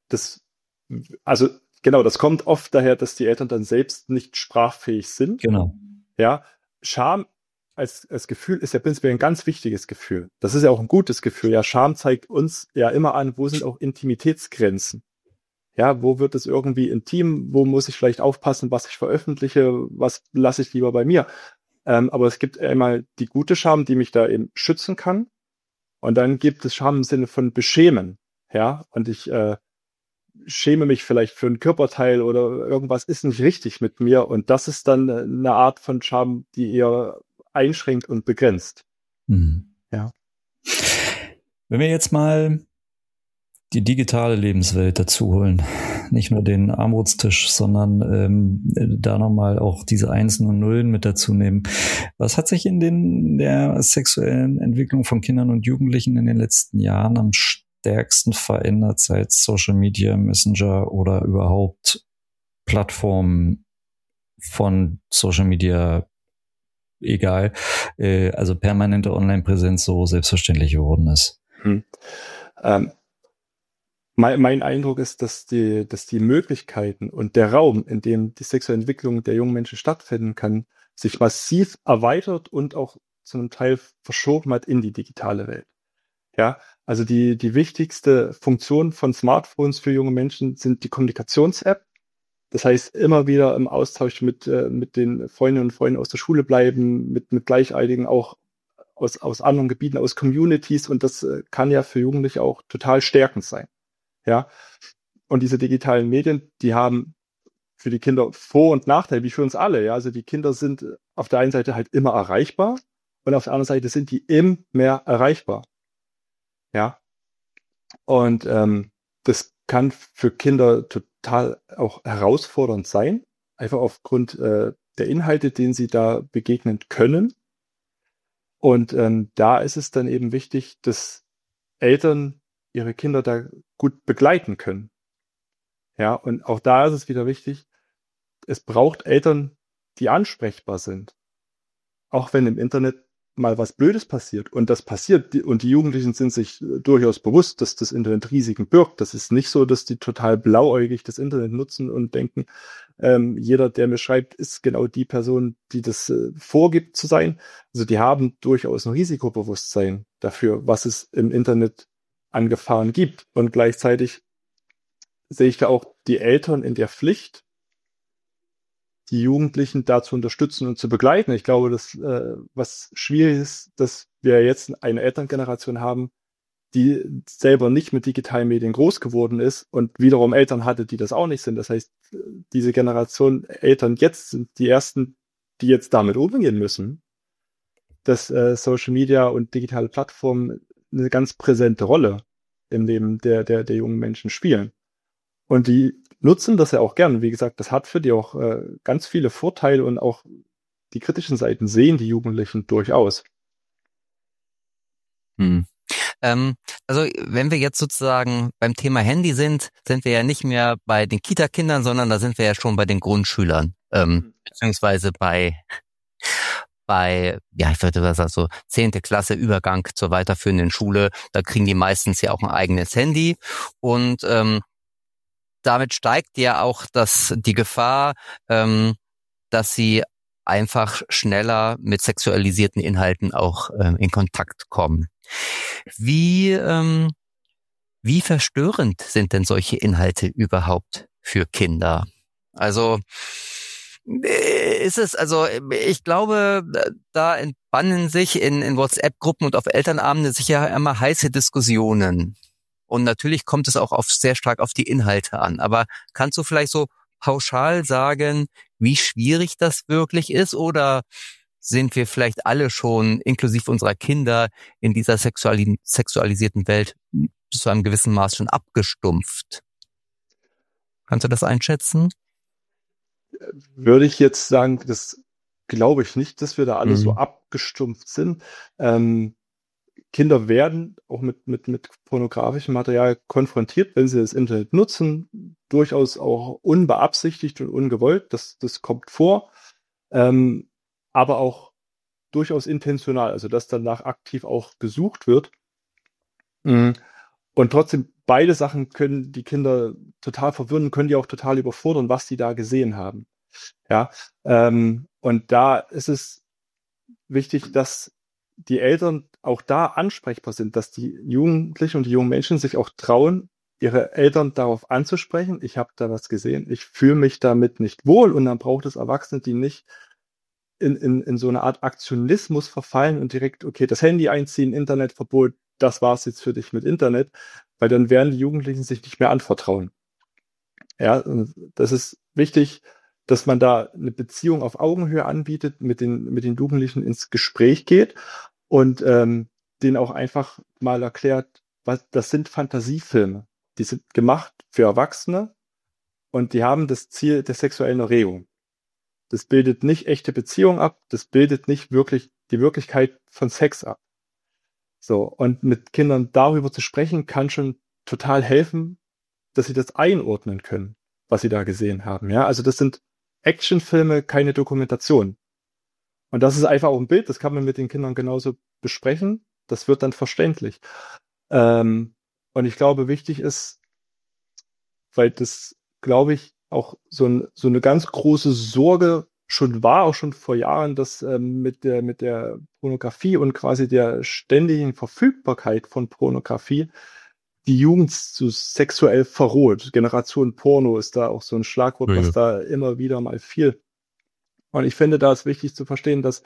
also genau, das kommt oft daher, dass die Eltern dann selbst nicht sprachfähig sind. Genau. Ja, Scham als Gefühl ist ja prinzipiell ein ganz wichtiges Gefühl. Das ist ja auch ein gutes Gefühl. Ja, Scham zeigt uns ja immer an, wo sind auch Intimitätsgrenzen. Ja, wo wird es irgendwie intim? Wo muss ich vielleicht aufpassen, was ich veröffentliche? Was lasse ich lieber bei mir? Aber es gibt einmal die gute Scham, die mich da eben schützen kann. Und dann gibt es Scham im Sinne von beschämen. Ja, und ich schäme mich vielleicht für ein Körperteil oder irgendwas ist nicht richtig mit mir. Und das ist dann eine Art von Scham, die eher einschränkt und begrenzt. Ja. Wenn wir jetzt mal die digitale Lebenswelt dazu holen, nicht nur den Armutstisch, sondern da nochmal auch diese Einsen und Nullen mit dazu nehmen. Was hat sich in der sexuellen Entwicklung von Kindern und Jugendlichen in den letzten Jahren am stärksten verändert, seit Social Media, Messenger oder überhaupt Plattformen von Social Media, egal, also permanente Online-Präsenz so selbstverständlich geworden ist? Mein Eindruck ist, dass die Möglichkeiten und der Raum, in dem die sexuelle Entwicklung der jungen Menschen stattfinden kann, sich massiv erweitert und auch zu einem Teil verschoben hat in die digitale Welt. Ja, also die wichtigste Funktion von Smartphones für junge Menschen sind die Kommunikations-App. Das heißt, immer wieder im Austausch mit den Freundinnen und Freunden aus der Schule bleiben, mit Gleichaltrigen auch aus anderen Gebieten, aus Communities. Und das kann ja für Jugendliche auch total stärkend sein. Ja, und diese digitalen Medien, die haben für die Kinder Vor- und Nachteile, wie für uns alle. Ja, also die Kinder sind auf der einen Seite halt immer erreichbar und auf der anderen Seite sind die immer mehr erreichbar. Ja, und das kann für Kinder total auch herausfordernd sein, einfach aufgrund der Inhalte, denen sie da begegnen können. Und da ist es dann eben wichtig, dass Eltern ihre Kinder da gut begleiten können. Ja, und auch da ist es wieder wichtig, es braucht Eltern, die ansprechbar sind. Auch wenn im Internet mal was Blödes passiert. Und das passiert. Und die Jugendlichen sind sich durchaus bewusst, dass das Internet Risiken birgt. Das ist nicht so, dass die total blauäugig das Internet nutzen und denken, jeder, der mir schreibt, ist genau die Person, die das vorgibt zu sein. Also die haben durchaus ein Risikobewusstsein dafür, was es im Internet an Gefahren gibt. Und gleichzeitig sehe ich da auch die Eltern in der Pflicht, die Jugendlichen da zu unterstützen und zu begleiten. Ich glaube, dass was schwierig ist, dass wir jetzt eine Elterngeneration haben, die selber nicht mit digitalen Medien groß geworden ist und wiederum Eltern hatte, die das auch nicht sind. Das heißt, diese Generation Eltern jetzt sind die ersten, die jetzt damit umgehen müssen, dass Social Media und digitale Plattformen eine ganz präsente Rolle im Leben der jungen Menschen spielen. Und die nutzen das ja auch gern. Wie gesagt, das hat für die auch ganz viele Vorteile und auch die kritischen Seiten sehen die Jugendlichen durchaus. Also wenn wir jetzt sozusagen beim Thema Handy sind wir ja nicht mehr bei den Kita-Kindern, sondern da sind wir ja schon bei den Grundschülern, beziehungsweise bei ich würde sagen so 10. Klasse Übergang zur weiterführenden Schule. Da kriegen die meistens ja auch ein eigenes Handy und damit steigt ja auch die Gefahr, dass sie einfach schneller mit sexualisierten Inhalten auch in Kontakt kommen. Wie verstörend sind denn solche Inhalte überhaupt für Kinder? Also ich glaube, da entbannen sich in WhatsApp-Gruppen und auf Elternabende sicher immer heiße Diskussionen. Und natürlich kommt es auch sehr stark auf die Inhalte an. Aber kannst du vielleicht so pauschal sagen, wie schwierig das wirklich ist? Oder sind wir vielleicht alle schon, inklusive unserer Kinder, in dieser sexualisierten Welt bis zu einem gewissen Maß schon abgestumpft? Kannst du das einschätzen? Würde ich jetzt sagen, das glaube ich nicht, dass wir da alle so abgestumpft sind. Kinder werden auch mit pornografischem Material konfrontiert, wenn sie das Internet nutzen, durchaus auch unbeabsichtigt und ungewollt, das kommt vor, aber auch durchaus intentional, also dass danach aktiv auch gesucht wird. Und trotzdem, beide Sachen können die Kinder total verwirren, können die auch total überfordern, was die da gesehen haben. Ja, und da ist es wichtig, dass die Eltern auch da ansprechbar sind, dass die Jugendlichen und die jungen Menschen sich auch trauen, ihre Eltern darauf anzusprechen. Ich habe da was gesehen, ich fühle mich damit nicht wohl, und dann braucht es Erwachsene, die nicht in so eine Art Aktionismus verfallen und direkt, okay, das Handy einziehen, Internetverbot, das war's jetzt für dich mit Internet, weil dann werden die Jugendlichen sich nicht mehr anvertrauen. Ja, das ist wichtig, dass man da eine Beziehung auf Augenhöhe anbietet, mit den Jugendlichen ins Gespräch geht und denen auch einfach mal erklärt, das sind Fantasiefilme. Die sind gemacht für Erwachsene und die haben das Ziel der sexuellen Erregung. Das bildet nicht echte Beziehung ab, das bildet nicht wirklich die Wirklichkeit von Sex ab. So, und mit Kindern darüber zu sprechen, kann schon total helfen, dass sie das einordnen können, was sie da gesehen haben. Ja, also das sind Actionfilme, keine Dokumentation. Und das ist einfach auch ein Bild, das kann man mit den Kindern genauso besprechen. Das wird dann verständlich. Und ich glaube, wichtig ist, weil das, glaube ich, auch so eine ganz große Sorge schon war, auch schon vor Jahren, dass mit der Pornografie und quasi der ständigen Verfügbarkeit von Pornografie die Jugend so sexuell verroht. Generation Porno ist da auch so ein Schlagwort, was da immer wieder mal fiel. Und ich finde, da ist wichtig zu verstehen, dass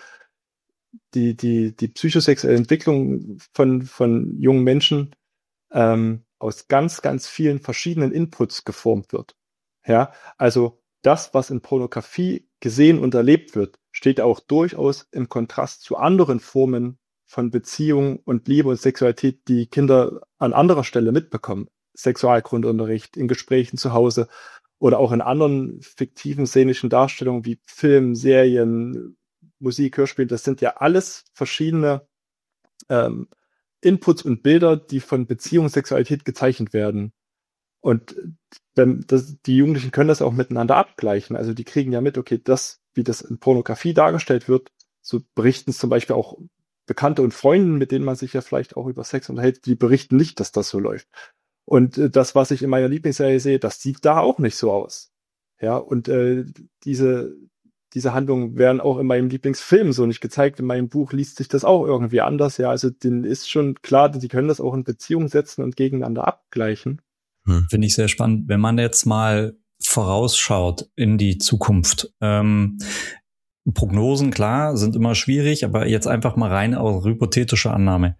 die psychosexuelle Entwicklung von jungen Menschen aus ganz, ganz vielen verschiedenen Inputs geformt wird. Ja, also das, was in Pornografie gesehen und erlebt wird, steht auch durchaus im Kontrast zu anderen Formen von Beziehung und Liebe und Sexualität, die Kinder an anderer Stelle mitbekommen. Sexualgrundunterricht, in Gesprächen zu Hause oder auch in anderen fiktiven szenischen Darstellungen wie Film, Serien, Musik, Hörspiel. Das sind ja alles verschiedene Inputs und Bilder, die von Beziehung und Sexualität gezeichnet werden. Und die Jugendlichen können das auch miteinander abgleichen. Also die kriegen ja mit, okay, wie das in Pornografie dargestellt wird, so berichten es zum Beispiel auch Bekannte und Freunde, mit denen man sich ja vielleicht auch über Sex unterhält, die berichten nicht, dass das so läuft. Und das, was ich in meiner Lieblingsserie sehe, das sieht da auch nicht so aus. Ja, und diese Handlungen werden auch in meinem Lieblingsfilm so nicht gezeigt. In meinem Buch liest sich das auch irgendwie anders. Ja, also denen ist schon klar, die können das auch in Beziehung setzen und gegeneinander abgleichen. Finde ich sehr spannend. Wenn man jetzt mal vorausschaut in die Zukunft, Prognosen, klar, sind immer schwierig, aber jetzt einfach mal rein aus hypothetischer Annahme.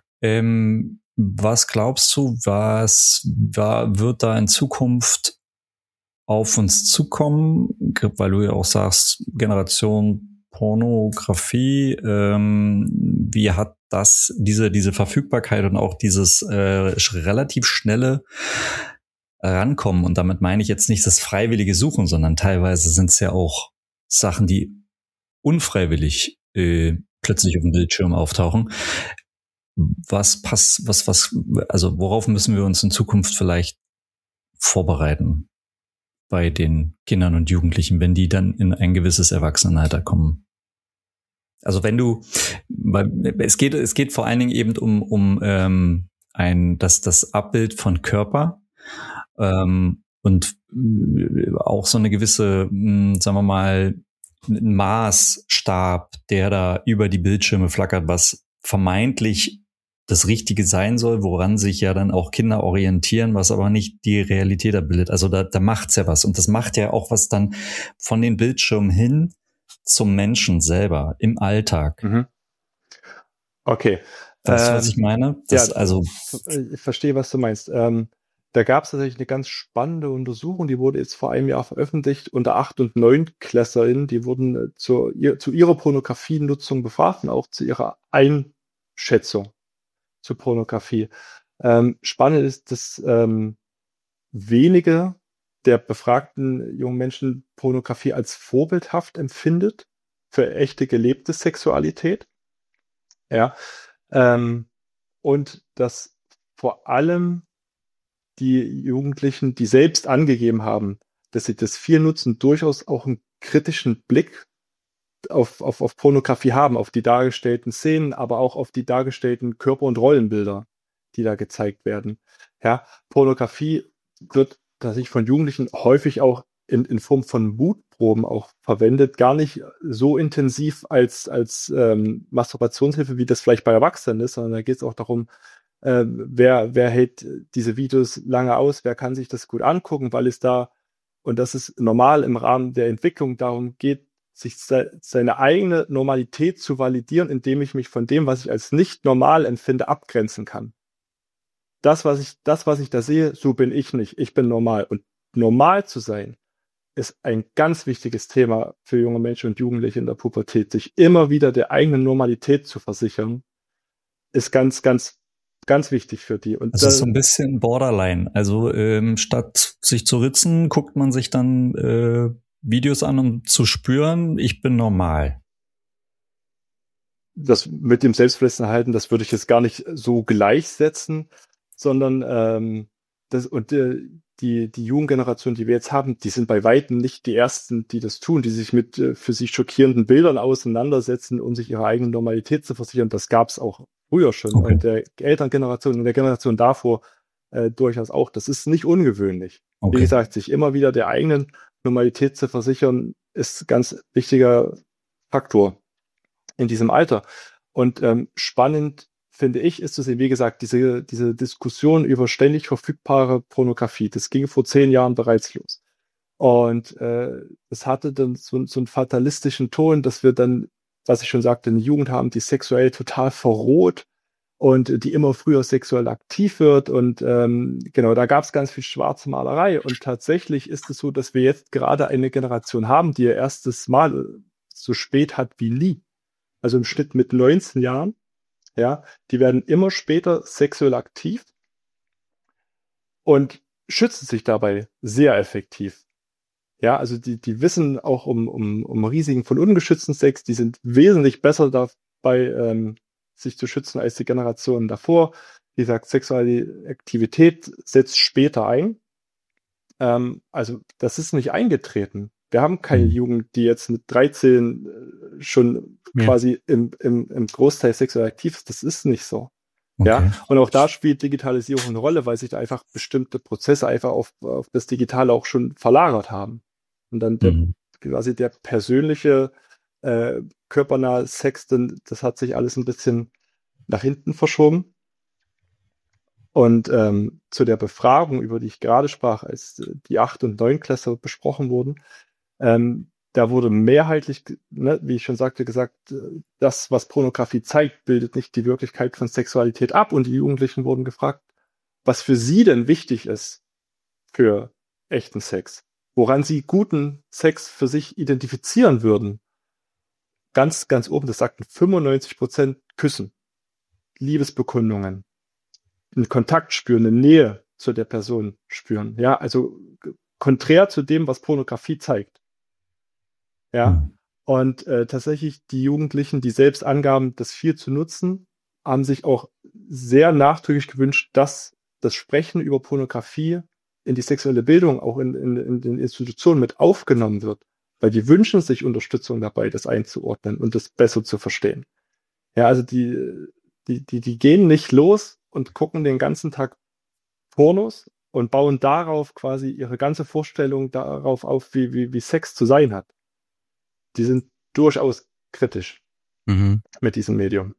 Was glaubst du, wird da in Zukunft auf uns zukommen? Weil du ja auch sagst, Generation Pornografie, wie hat das, diese Verfügbarkeit und auch dieses relativ schnelle Rankommen, und damit meine ich jetzt nicht das freiwillige Suchen, sondern teilweise sind es ja auch Sachen, die unfreiwillig plötzlich auf dem Bildschirm auftauchen. Also worauf müssen wir uns in Zukunft vielleicht vorbereiten bei den Kindern und Jugendlichen, wenn die dann in ein gewisses Erwachsenenalter kommen? Also es geht vor allen Dingen eben um das Abbild von Körper, und auch so eine gewisse, sagen wir mal, ein Maßstab, der da über die Bildschirme flackert, was vermeintlich das Richtige sein soll, woran sich ja dann auch Kinder orientieren, was aber nicht die Realität abbildet. Also da macht's ja was. Und das macht ja auch was dann von den Bildschirmen hin zum Menschen selber im Alltag. Mhm. Okay. Weißt du, was ich meine? Ich verstehe, was du meinst. Da gab es tatsächlich eine ganz spannende Untersuchung, die wurde jetzt vor einem Jahr veröffentlicht unter 8- und 9-KlässlerInnen, die wurden zu ihrer Pornografienutzung befragt und auch zu ihrer Einschätzung zu Pornografie. Spannend ist, dass wenige der befragten jungen Menschen Pornografie als vorbildhaft empfindet für echte gelebte Sexualität. Ja. Und dass vor allem die Jugendlichen, die selbst angegeben haben, dass sie das viel nutzen, durchaus auch einen kritischen Blick auf Pornografie haben, auf die dargestellten Szenen, aber auch auf die dargestellten Körper- und Rollenbilder, die da gezeigt werden. Ja, Pornografie wird tatsächlich von Jugendlichen häufig auch in Form von Mutproben auch verwendet, gar nicht so intensiv als Masturbationshilfe, wie das vielleicht bei Erwachsenen ist, sondern da geht es auch darum, wer hält diese Videos lange aus, wer kann sich das gut angucken, weil es da, und das ist normal im Rahmen der Entwicklung, darum geht, sich seine eigene Normalität zu validieren, indem ich mich von dem, was ich als nicht normal empfinde, abgrenzen kann. Das, was ich da sehe, so bin ich nicht. Ich bin normal. Und normal zu sein, ist ein ganz wichtiges Thema für junge Menschen und Jugendliche in der Pubertät. Sich immer wieder der eigenen Normalität zu versichern, ist ganz, ganz, ganz wichtig für die. Und das ist so ein bisschen Borderline. Also statt sich zu ritzen, guckt man sich dann Videos an, um zu spüren, ich bin normal. Das mit dem Selbstverständlichkeiten, das würde ich jetzt gar nicht so gleichsetzen, sondern die Jugendgeneration, die wir jetzt haben, die sind bei Weitem nicht die ersten, die das tun, die sich mit für sich schockierenden Bildern auseinandersetzen, um sich ihre eigene Normalität zu versichern. Das gab es auch früher schon. Okay. Und der Elterngeneration und der Generation davor durchaus auch. Das ist nicht ungewöhnlich. Okay. Wie gesagt, sich immer wieder der eigenen Normalität zu versichern, ist ganz wichtiger Faktor in diesem Alter. Und spannend finde ich, ist zu sehen, wie gesagt, diese Diskussion über ständig verfügbare Pornografie, das ging vor 10 Jahren bereits los. Und es hatte dann so einen fatalistischen Ton, dass wir dann, was ich schon sagte, eine Jugend haben, die sexuell total verroht und die immer früher sexuell aktiv wird. Und genau, da gab es ganz viel schwarze Malerei. Und tatsächlich ist es so, dass wir jetzt gerade eine Generation haben, die ihr erstes Mal so spät hat wie nie. Also im Schnitt mit 19 Jahren. Ja, die werden immer später sexuell aktiv und schützen sich dabei sehr effektiv. Ja, also die wissen auch um Risiken von ungeschützten Sex, die sind wesentlich besser dabei, sich zu schützen als die Generationen davor. Wie gesagt, sexuelle Aktivität setzt später ein. Also das ist nicht eingetreten. Wir haben keine Jugend, die jetzt mit 13 schon quasi im Großteil sexuell aktiv ist. Das ist nicht so. Okay. Ja, und auch da spielt Digitalisierung eine Rolle, weil sich da einfach bestimmte Prozesse einfach auf das Digitale auch schon verlagert haben. Und dann quasi der persönliche körpernahe Sex, das hat sich alles ein bisschen nach hinten verschoben. Und zu der Befragung, über die ich gerade sprach, als die 8- und 9-Klässler besprochen wurden, da wurde mehrheitlich, wie ich schon sagte, gesagt, das, was Pornografie zeigt, bildet nicht die Wirklichkeit von Sexualität ab. Und die Jugendlichen wurden gefragt, was für sie denn wichtig ist für echten Sex, woran sie guten Sex für sich identifizieren würden. Ganz, ganz oben, das sagten 95% Küssen, Liebesbekundungen, einen Kontakt spüren, eine Nähe zu der Person spüren. Ja, also konträr zu dem, was Pornografie zeigt. Ja, und tatsächlich die Jugendlichen, die selbst angaben, das viel zu nutzen, haben sich auch sehr nachdrücklich gewünscht, dass das Sprechen über Pornografie in die sexuelle Bildung auch in den Institutionen mit aufgenommen wird, weil die wünschen sich Unterstützung dabei, das einzuordnen und das besser zu verstehen. Ja, also die gehen nicht los und gucken den ganzen Tag Pornos und bauen darauf quasi ihre ganze Vorstellung darauf auf, wie Sex zu sein hat. Die sind durchaus kritisch mit diesem Medium.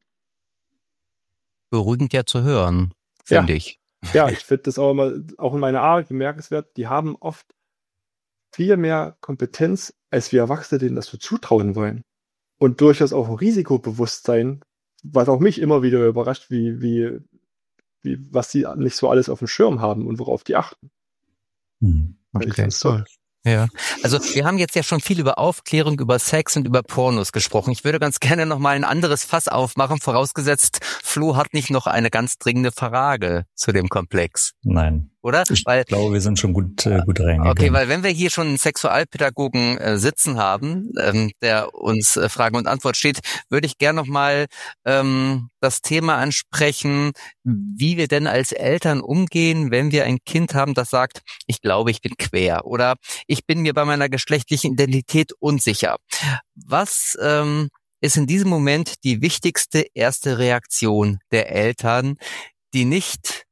Beruhigend ja zu hören, finde ich. Ja, ich finde das auch immer, auch in meiner Arbeit bemerkenswert, die haben oft viel mehr Kompetenz, als wir Erwachsene denen das so zutrauen wollen. Und durchaus auch ein Risikobewusstsein, was auch mich immer wieder überrascht, was sie nicht so alles auf dem Schirm haben und worauf die achten. Okay, ganz toll. Ja, also wir haben jetzt ja schon viel über Aufklärung, über Sex und über Pornos gesprochen. Ich würde ganz gerne noch mal ein anderes Fass aufmachen, vorausgesetzt, Flo hat nicht noch eine ganz dringende Frage zu dem Komplex. Nein. Oder? Ich glaube, wir sind schon gut reingegangen. Okay, weil wenn wir hier schon einen Sexualpädagogen sitzen haben, der uns Frage und Antwort steht, würde ich gerne noch mal das Thema ansprechen, wie wir denn als Eltern umgehen, wenn wir ein Kind haben, das sagt, ich glaube, ich bin queer oder ich bin mir bei meiner geschlechtlichen Identität unsicher. Was ist in diesem Moment die wichtigste erste Reaktion der Eltern, die nicht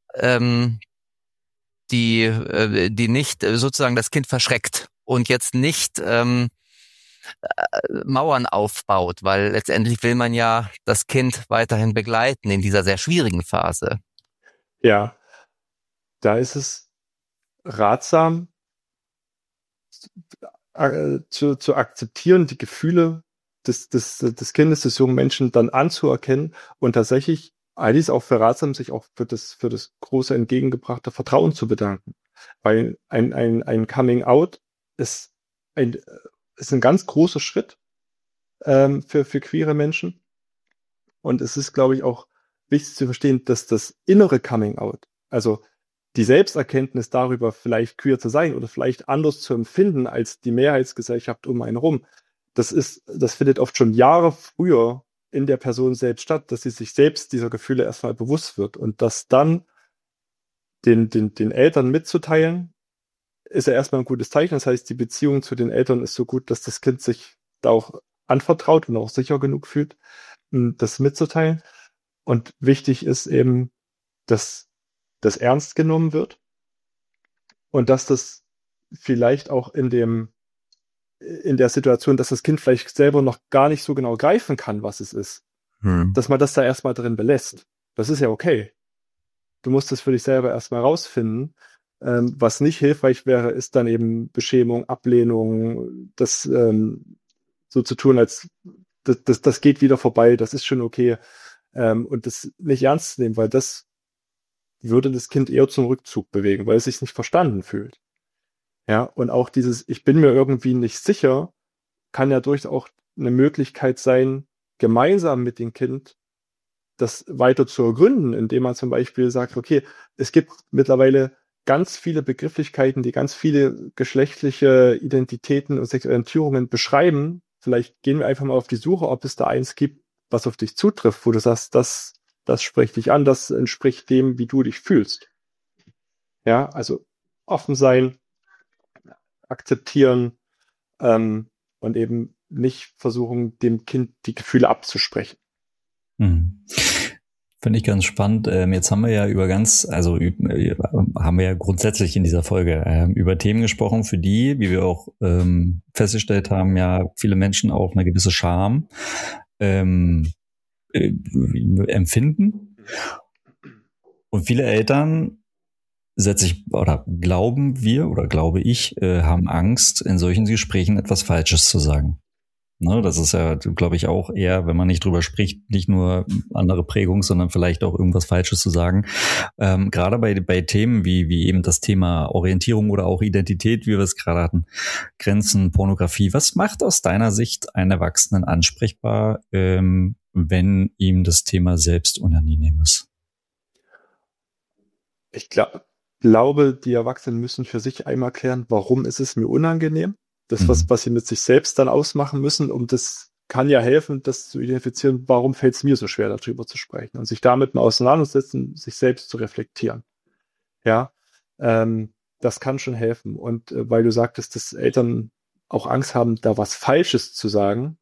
die nicht sozusagen das Kind verschreckt und jetzt nicht Mauern aufbaut, weil letztendlich will man ja das Kind weiterhin begleiten in dieser sehr schwierigen Phase. Ja, da ist es ratsam zu akzeptieren, die Gefühle des Kindes, des jungen Menschen dann anzuerkennen und tatsächlich all dies auch für ratsam, sich auch für das große entgegengebrachte Vertrauen zu bedanken. Weil ein Coming Out ist ein ganz großer Schritt für queere Menschen. Und es ist, glaube ich, auch wichtig zu verstehen, dass das innere Coming Out, also die Selbsterkenntnis darüber, vielleicht queer zu sein oder vielleicht anders zu empfinden als die Mehrheitsgesellschaft um einen herum, das findet oft schon Jahre früher in der Person selbst statt, dass sie sich selbst dieser Gefühle erstmal bewusst wird und das dann den Eltern mitzuteilen, ist ja erstmal ein gutes Zeichen. Das heißt, die Beziehung zu den Eltern ist so gut, dass das Kind sich da auch anvertraut und auch sicher genug fühlt, das mitzuteilen. Und wichtig ist eben, dass das ernst genommen wird und dass das vielleicht auch in der Situation, dass das Kind vielleicht selber noch gar nicht so genau greifen kann, was es ist, dass man das da erstmal drin belässt. Das ist ja okay. Du musst das für dich selber erstmal rausfinden. Was nicht hilfreich wäre, ist dann eben Beschämung, Ablehnung, das so zu tun, als das geht wieder vorbei, das ist schon okay. Und das nicht ernst zu nehmen, weil das würde das Kind eher zum Rückzug bewegen, weil es sich nicht verstanden fühlt. Ja, und auch dieses, ich bin mir irgendwie nicht sicher, kann ja durchaus auch eine Möglichkeit sein, gemeinsam mit dem Kind das weiter zu ergründen, indem man zum Beispiel sagt, okay, es gibt mittlerweile ganz viele Begrifflichkeiten, die ganz viele geschlechtliche Identitäten und sexuelle Orientierungen beschreiben. Vielleicht gehen wir einfach mal auf die Suche, ob es da eins gibt, was auf dich zutrifft, wo du sagst, das spricht dich an, das entspricht dem, wie du dich fühlst. Ja, also offen sein, akzeptieren und eben nicht versuchen, dem Kind die Gefühle abzusprechen. Finde ich ganz spannend. Jetzt haben wir ja haben wir ja grundsätzlich in dieser Folge über Themen gesprochen, für die, wie wir auch festgestellt haben, ja viele Menschen auch eine gewisse Scham empfinden. Und viele Eltern glaube ich, haben Angst, in solchen Gesprächen etwas Falsches zu sagen. Ne, das ist ja, glaube ich, auch eher, wenn man nicht drüber spricht, nicht nur andere Prägung, sondern vielleicht auch irgendwas Falsches zu sagen. Gerade bei Themen wie eben das Thema Orientierung oder auch Identität, wie wir es gerade hatten, Grenzen, Pornografie. Was macht aus deiner Sicht einen Erwachsenen ansprechbar, wenn ihm das Thema selbst unangenehm ist? Ich glaube, die Erwachsenen müssen für sich einmal klären, warum ist es mir unangenehm? Das, was sie mit sich selbst dann ausmachen müssen, das kann ja helfen, das zu identifizieren, warum fällt es mir so schwer, darüber zu sprechen und sich damit mal auseinandersetzen, sich selbst zu reflektieren. Ja, das kann schon helfen. Und weil du sagtest, dass Eltern auch Angst haben, da was Falsches zu sagen,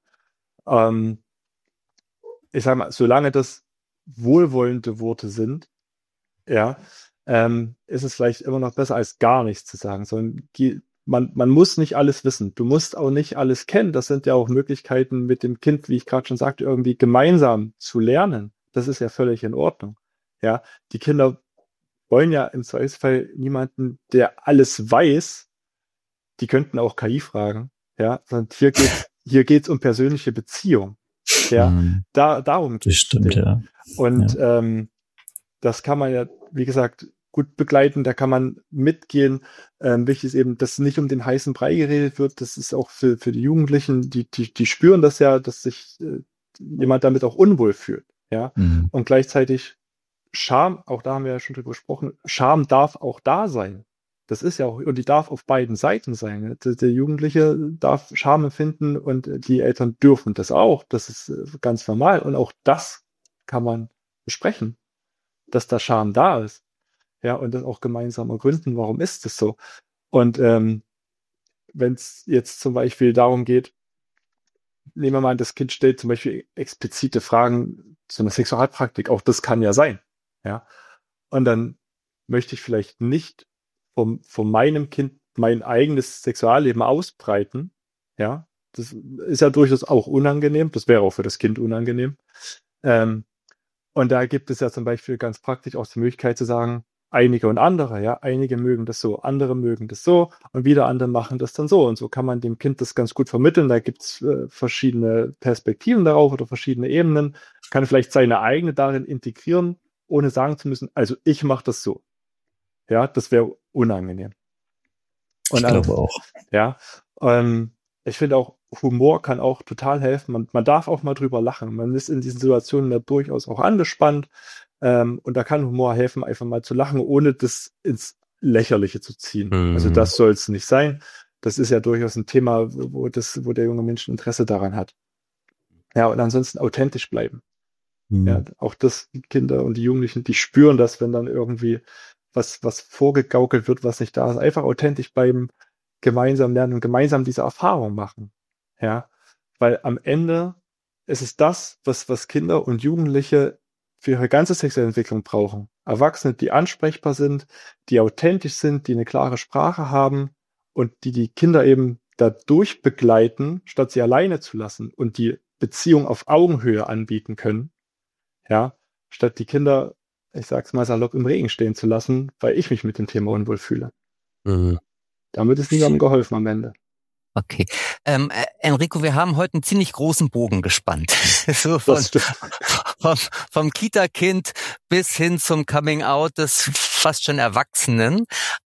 ich sage mal, solange das wohlwollende Worte sind, ja, ist es vielleicht immer noch besser, als gar nichts zu sagen, sondern man muss nicht alles wissen. Du musst auch nicht alles kennen. Das sind ja auch Möglichkeiten mit dem Kind, wie ich gerade schon sagte, irgendwie gemeinsam zu lernen. Das ist ja völlig in Ordnung. Ja, die Kinder wollen ja im Zweifelsfall niemanden, der alles weiß. Die könnten auch KI fragen. Ja, sondern hier geht's um persönliche Beziehung. Ja, darum geht's. Das stimmt, ja. Und das kann man ja, wie gesagt, gut begleiten, da kann man mitgehen. Wichtig ist eben, dass nicht um den heißen Brei geredet wird. Das ist auch für die Jugendlichen, die spüren das ja, dass sich jemand damit auch unwohl fühlt. Ja, und gleichzeitig Scham, auch da haben wir ja schon drüber gesprochen, Scham darf auch da sein. Das ist ja auch, und die darf auf beiden Seiten sein. Der Jugendliche darf Scham empfinden und die Eltern dürfen das auch. Das ist ganz normal. Und auch das kann man besprechen, dass da Scham da ist. Ja, und das auch gemeinsam ergründen, warum ist das so? Und wenn es jetzt zum Beispiel darum geht, nehmen wir mal an, das Kind stellt zum Beispiel explizite Fragen zu einer Sexualpraktik, auch das kann ja sein. Ja, und dann möchte ich vielleicht nicht von meinem Kind mein eigenes Sexualleben ausbreiten. Ja, das ist ja durchaus auch unangenehm. Das wäre auch für das Kind unangenehm. Und da gibt es ja zum Beispiel ganz praktisch auch die Möglichkeit zu sagen, einige und andere, ja, einige mögen das so, andere mögen das so und wieder andere machen das dann so. Und so kann man dem Kind das ganz gut vermitteln. Da gibt es verschiedene Perspektiven darauf oder verschiedene Ebenen. Kann vielleicht seine eigene darin integrieren, ohne sagen zu müssen, also ich mache das so. Ja, das wäre unangenehm. Und ich glaube auch. Ja, ich finde auch, Humor kann auch total helfen. Man darf auch mal drüber lachen. Man ist in diesen Situationen ja durchaus auch angespannt. Und da kann Humor helfen, einfach mal zu lachen, ohne das ins Lächerliche zu ziehen. Also das soll es nicht sein. Das ist ja durchaus ein Thema, wo der junge Mensch Interesse daran hat. Ja, und ansonsten authentisch bleiben. Ja, auch das, die Kinder und die Jugendlichen, die spüren das, wenn dann irgendwie was vorgegaukelt wird, was nicht da ist. Einfach authentisch bleiben, gemeinsam lernen und gemeinsam diese Erfahrung machen. Ja, weil am Ende ist es das, was Kinder und Jugendliche für ihre ganze sexuelle Entwicklung brauchen. Erwachsene, die ansprechbar sind, die authentisch sind, die eine klare Sprache haben und die Kinder eben dadurch begleiten, statt sie alleine zu lassen und die Beziehung auf Augenhöhe anbieten können. Ja, statt die Kinder, ich sag's mal salopp, im Regen stehen zu lassen, weil ich mich mit dem Thema unwohl fühle. Damit ist niemandem geholfen am Ende. Okay. Enrico, wir haben heute einen ziemlich großen Bogen gespannt. So vom Kita-Kind bis hin zum Coming-out des fast schon Erwachsenen.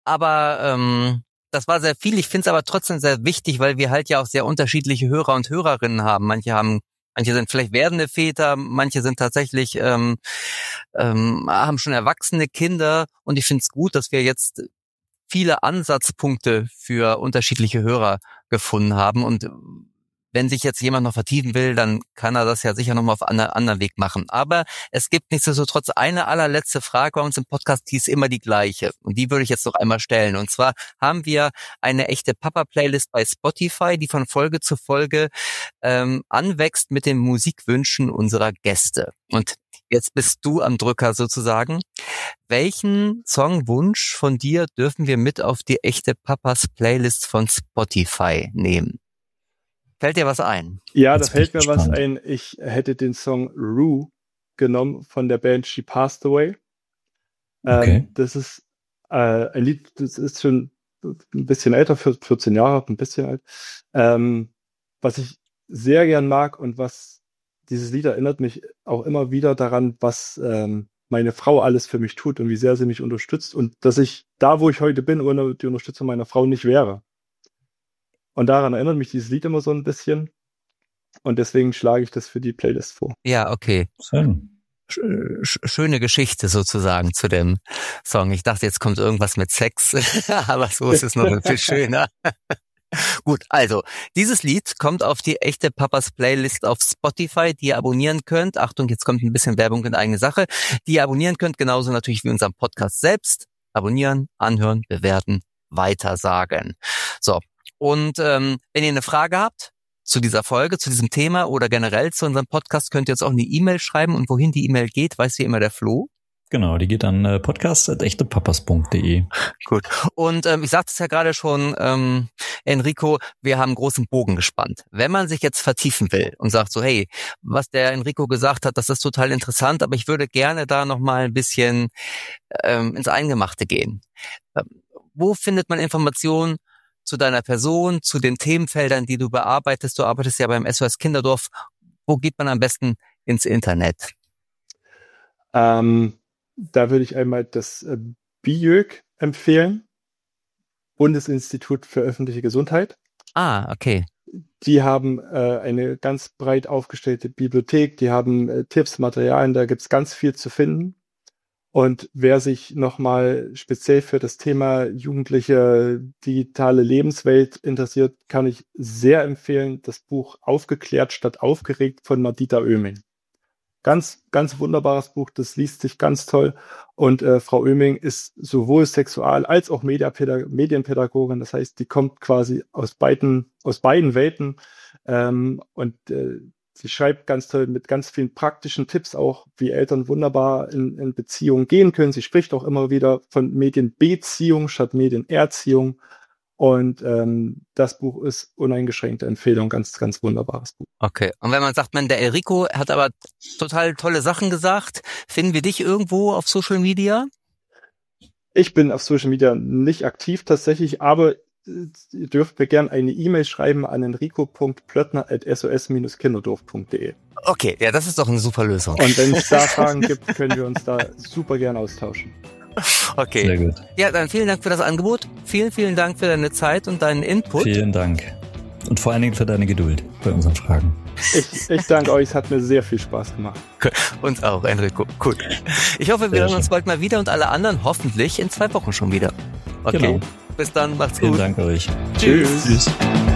Aber das war sehr viel. Ich finde es aber trotzdem sehr wichtig, weil wir halt ja auch sehr unterschiedliche Hörer und Hörerinnen haben. Manche sind vielleicht werdende Väter, manche sind tatsächlich haben schon erwachsene Kinder. Und ich finde es gut, dass wir jetzt viele Ansatzpunkte für unterschiedliche Hörer gefunden haben. Und wenn sich jetzt jemand noch vertiefen will, dann kann er das ja sicher nochmal auf einen anderen Weg machen. Aber es gibt nichtsdestotrotz eine allerletzte Frage bei uns im Podcast, die ist immer die gleiche. Und die würde ich jetzt noch einmal stellen. Und zwar haben wir eine echte Papa-Playlist bei Spotify, die von Folge zu Folge anwächst mit den Musikwünschen unserer Gäste. Und jetzt bist du am Drücker sozusagen. Welchen Songwunsch von dir dürfen wir mit auf die echte Papas Playlist von Spotify nehmen? Fällt dir was ein? Ja, da fällt mir was ein. Ich hätte den Song Rue genommen von der Band She Passed Away. Okay. Das ist ein Lied, das ist schon ein bisschen älter, 14 Jahre, ein bisschen alt. Was ich sehr gern mag und was dieses Lied erinnert mich auch immer wieder daran, was meine Frau alles für mich tut und wie sehr sie mich unterstützt und dass ich da, wo ich heute bin, ohne die Unterstützung meiner Frau nicht wäre. Und daran erinnert mich dieses Lied immer so ein bisschen und deswegen schlage ich das für die Playlist vor. Ja, okay. Schön. Schöne Geschichte sozusagen zu dem Song. Ich dachte, jetzt kommt irgendwas mit Sex, aber so ist es noch viel schöner. Gut, also, dieses Lied kommt auf die echte Papas Playlist auf Spotify, die ihr abonnieren könnt. Achtung, jetzt kommt ein bisschen Werbung in eigene Sache. Die ihr abonnieren könnt, genauso natürlich wie unseren Podcast selbst. Abonnieren, anhören, bewerten, weitersagen. So, und wenn ihr eine Frage habt zu dieser Folge, zu diesem Thema oder generell zu unserem Podcast, könnt ihr jetzt auch eine E-Mail schreiben. Und wohin die E-Mail geht, weiß wie immer der Flo. Genau, die geht an podcast@echtepapas.de. Gut. Und ich sagte es ja gerade schon, Enrico, wir haben einen großen Bogen gespannt. Wenn man sich jetzt vertiefen will und sagt so, hey, was der Enrico gesagt hat, das ist total interessant, aber ich würde gerne da nochmal ein bisschen ins Eingemachte gehen. Wo findet man Informationen zu deiner Person, zu den Themenfeldern, die du bearbeitest? Du arbeitest ja beim SOS Kinderdorf. Wo geht man am besten ins Internet? Da würde ich einmal das BIÖG empfehlen, Bundesinstitut für öffentliche Gesundheit. Ah, okay. Die haben eine ganz breit aufgestellte Bibliothek, die haben Tipps, Materialien, da gibt's ganz viel zu finden. Und wer sich nochmal speziell für das Thema jugendliche digitale Lebenswelt interessiert, kann ich sehr empfehlen, das Buch Aufgeklärt statt aufgeregt von Madita Oeming. Ganz, ganz wunderbares Buch, das liest sich ganz toll. Und Frau Oeming ist sowohl Sexual- als auch Medienpädagogin. Das heißt, die kommt quasi aus beiden Welten. Sie schreibt ganz toll mit ganz vielen praktischen Tipps auch, wie Eltern wunderbar in Beziehungen gehen können. Sie spricht auch immer wieder von Medienbeziehung statt Medienerziehung. Und das Buch ist uneingeschränkte Empfehlung, ganz, ganz wunderbares Buch. Okay. Und wenn man sagt, man, der Enrico hat aber total tolle Sachen gesagt, finden wir dich irgendwo auf Social Media? Ich bin auf Social Media nicht aktiv tatsächlich, aber ihr dürft mir gerne eine E-Mail schreiben an enrico.plöttner@sos-kinderdorf.de. Okay, ja, das ist doch eine super Lösung. Und wenn es da Fragen gibt, können wir uns da super gerne austauschen. Okay. Sehr gut. Ja, dann vielen Dank für das Angebot. Vielen, vielen Dank für deine Zeit und deinen Input. Vielen Dank. Und vor allen Dingen für deine Geduld bei unseren Fragen. Ich danke euch, es hat mir sehr viel Spaß gemacht. Uns auch, Enrico. Gut. Ich hoffe, wir hören uns bald mal wieder und alle anderen hoffentlich in 2 Wochen schon wieder. Okay. Genau. Bis dann, macht's Vielen gut. Dank euch. Tschüss. Tschüss.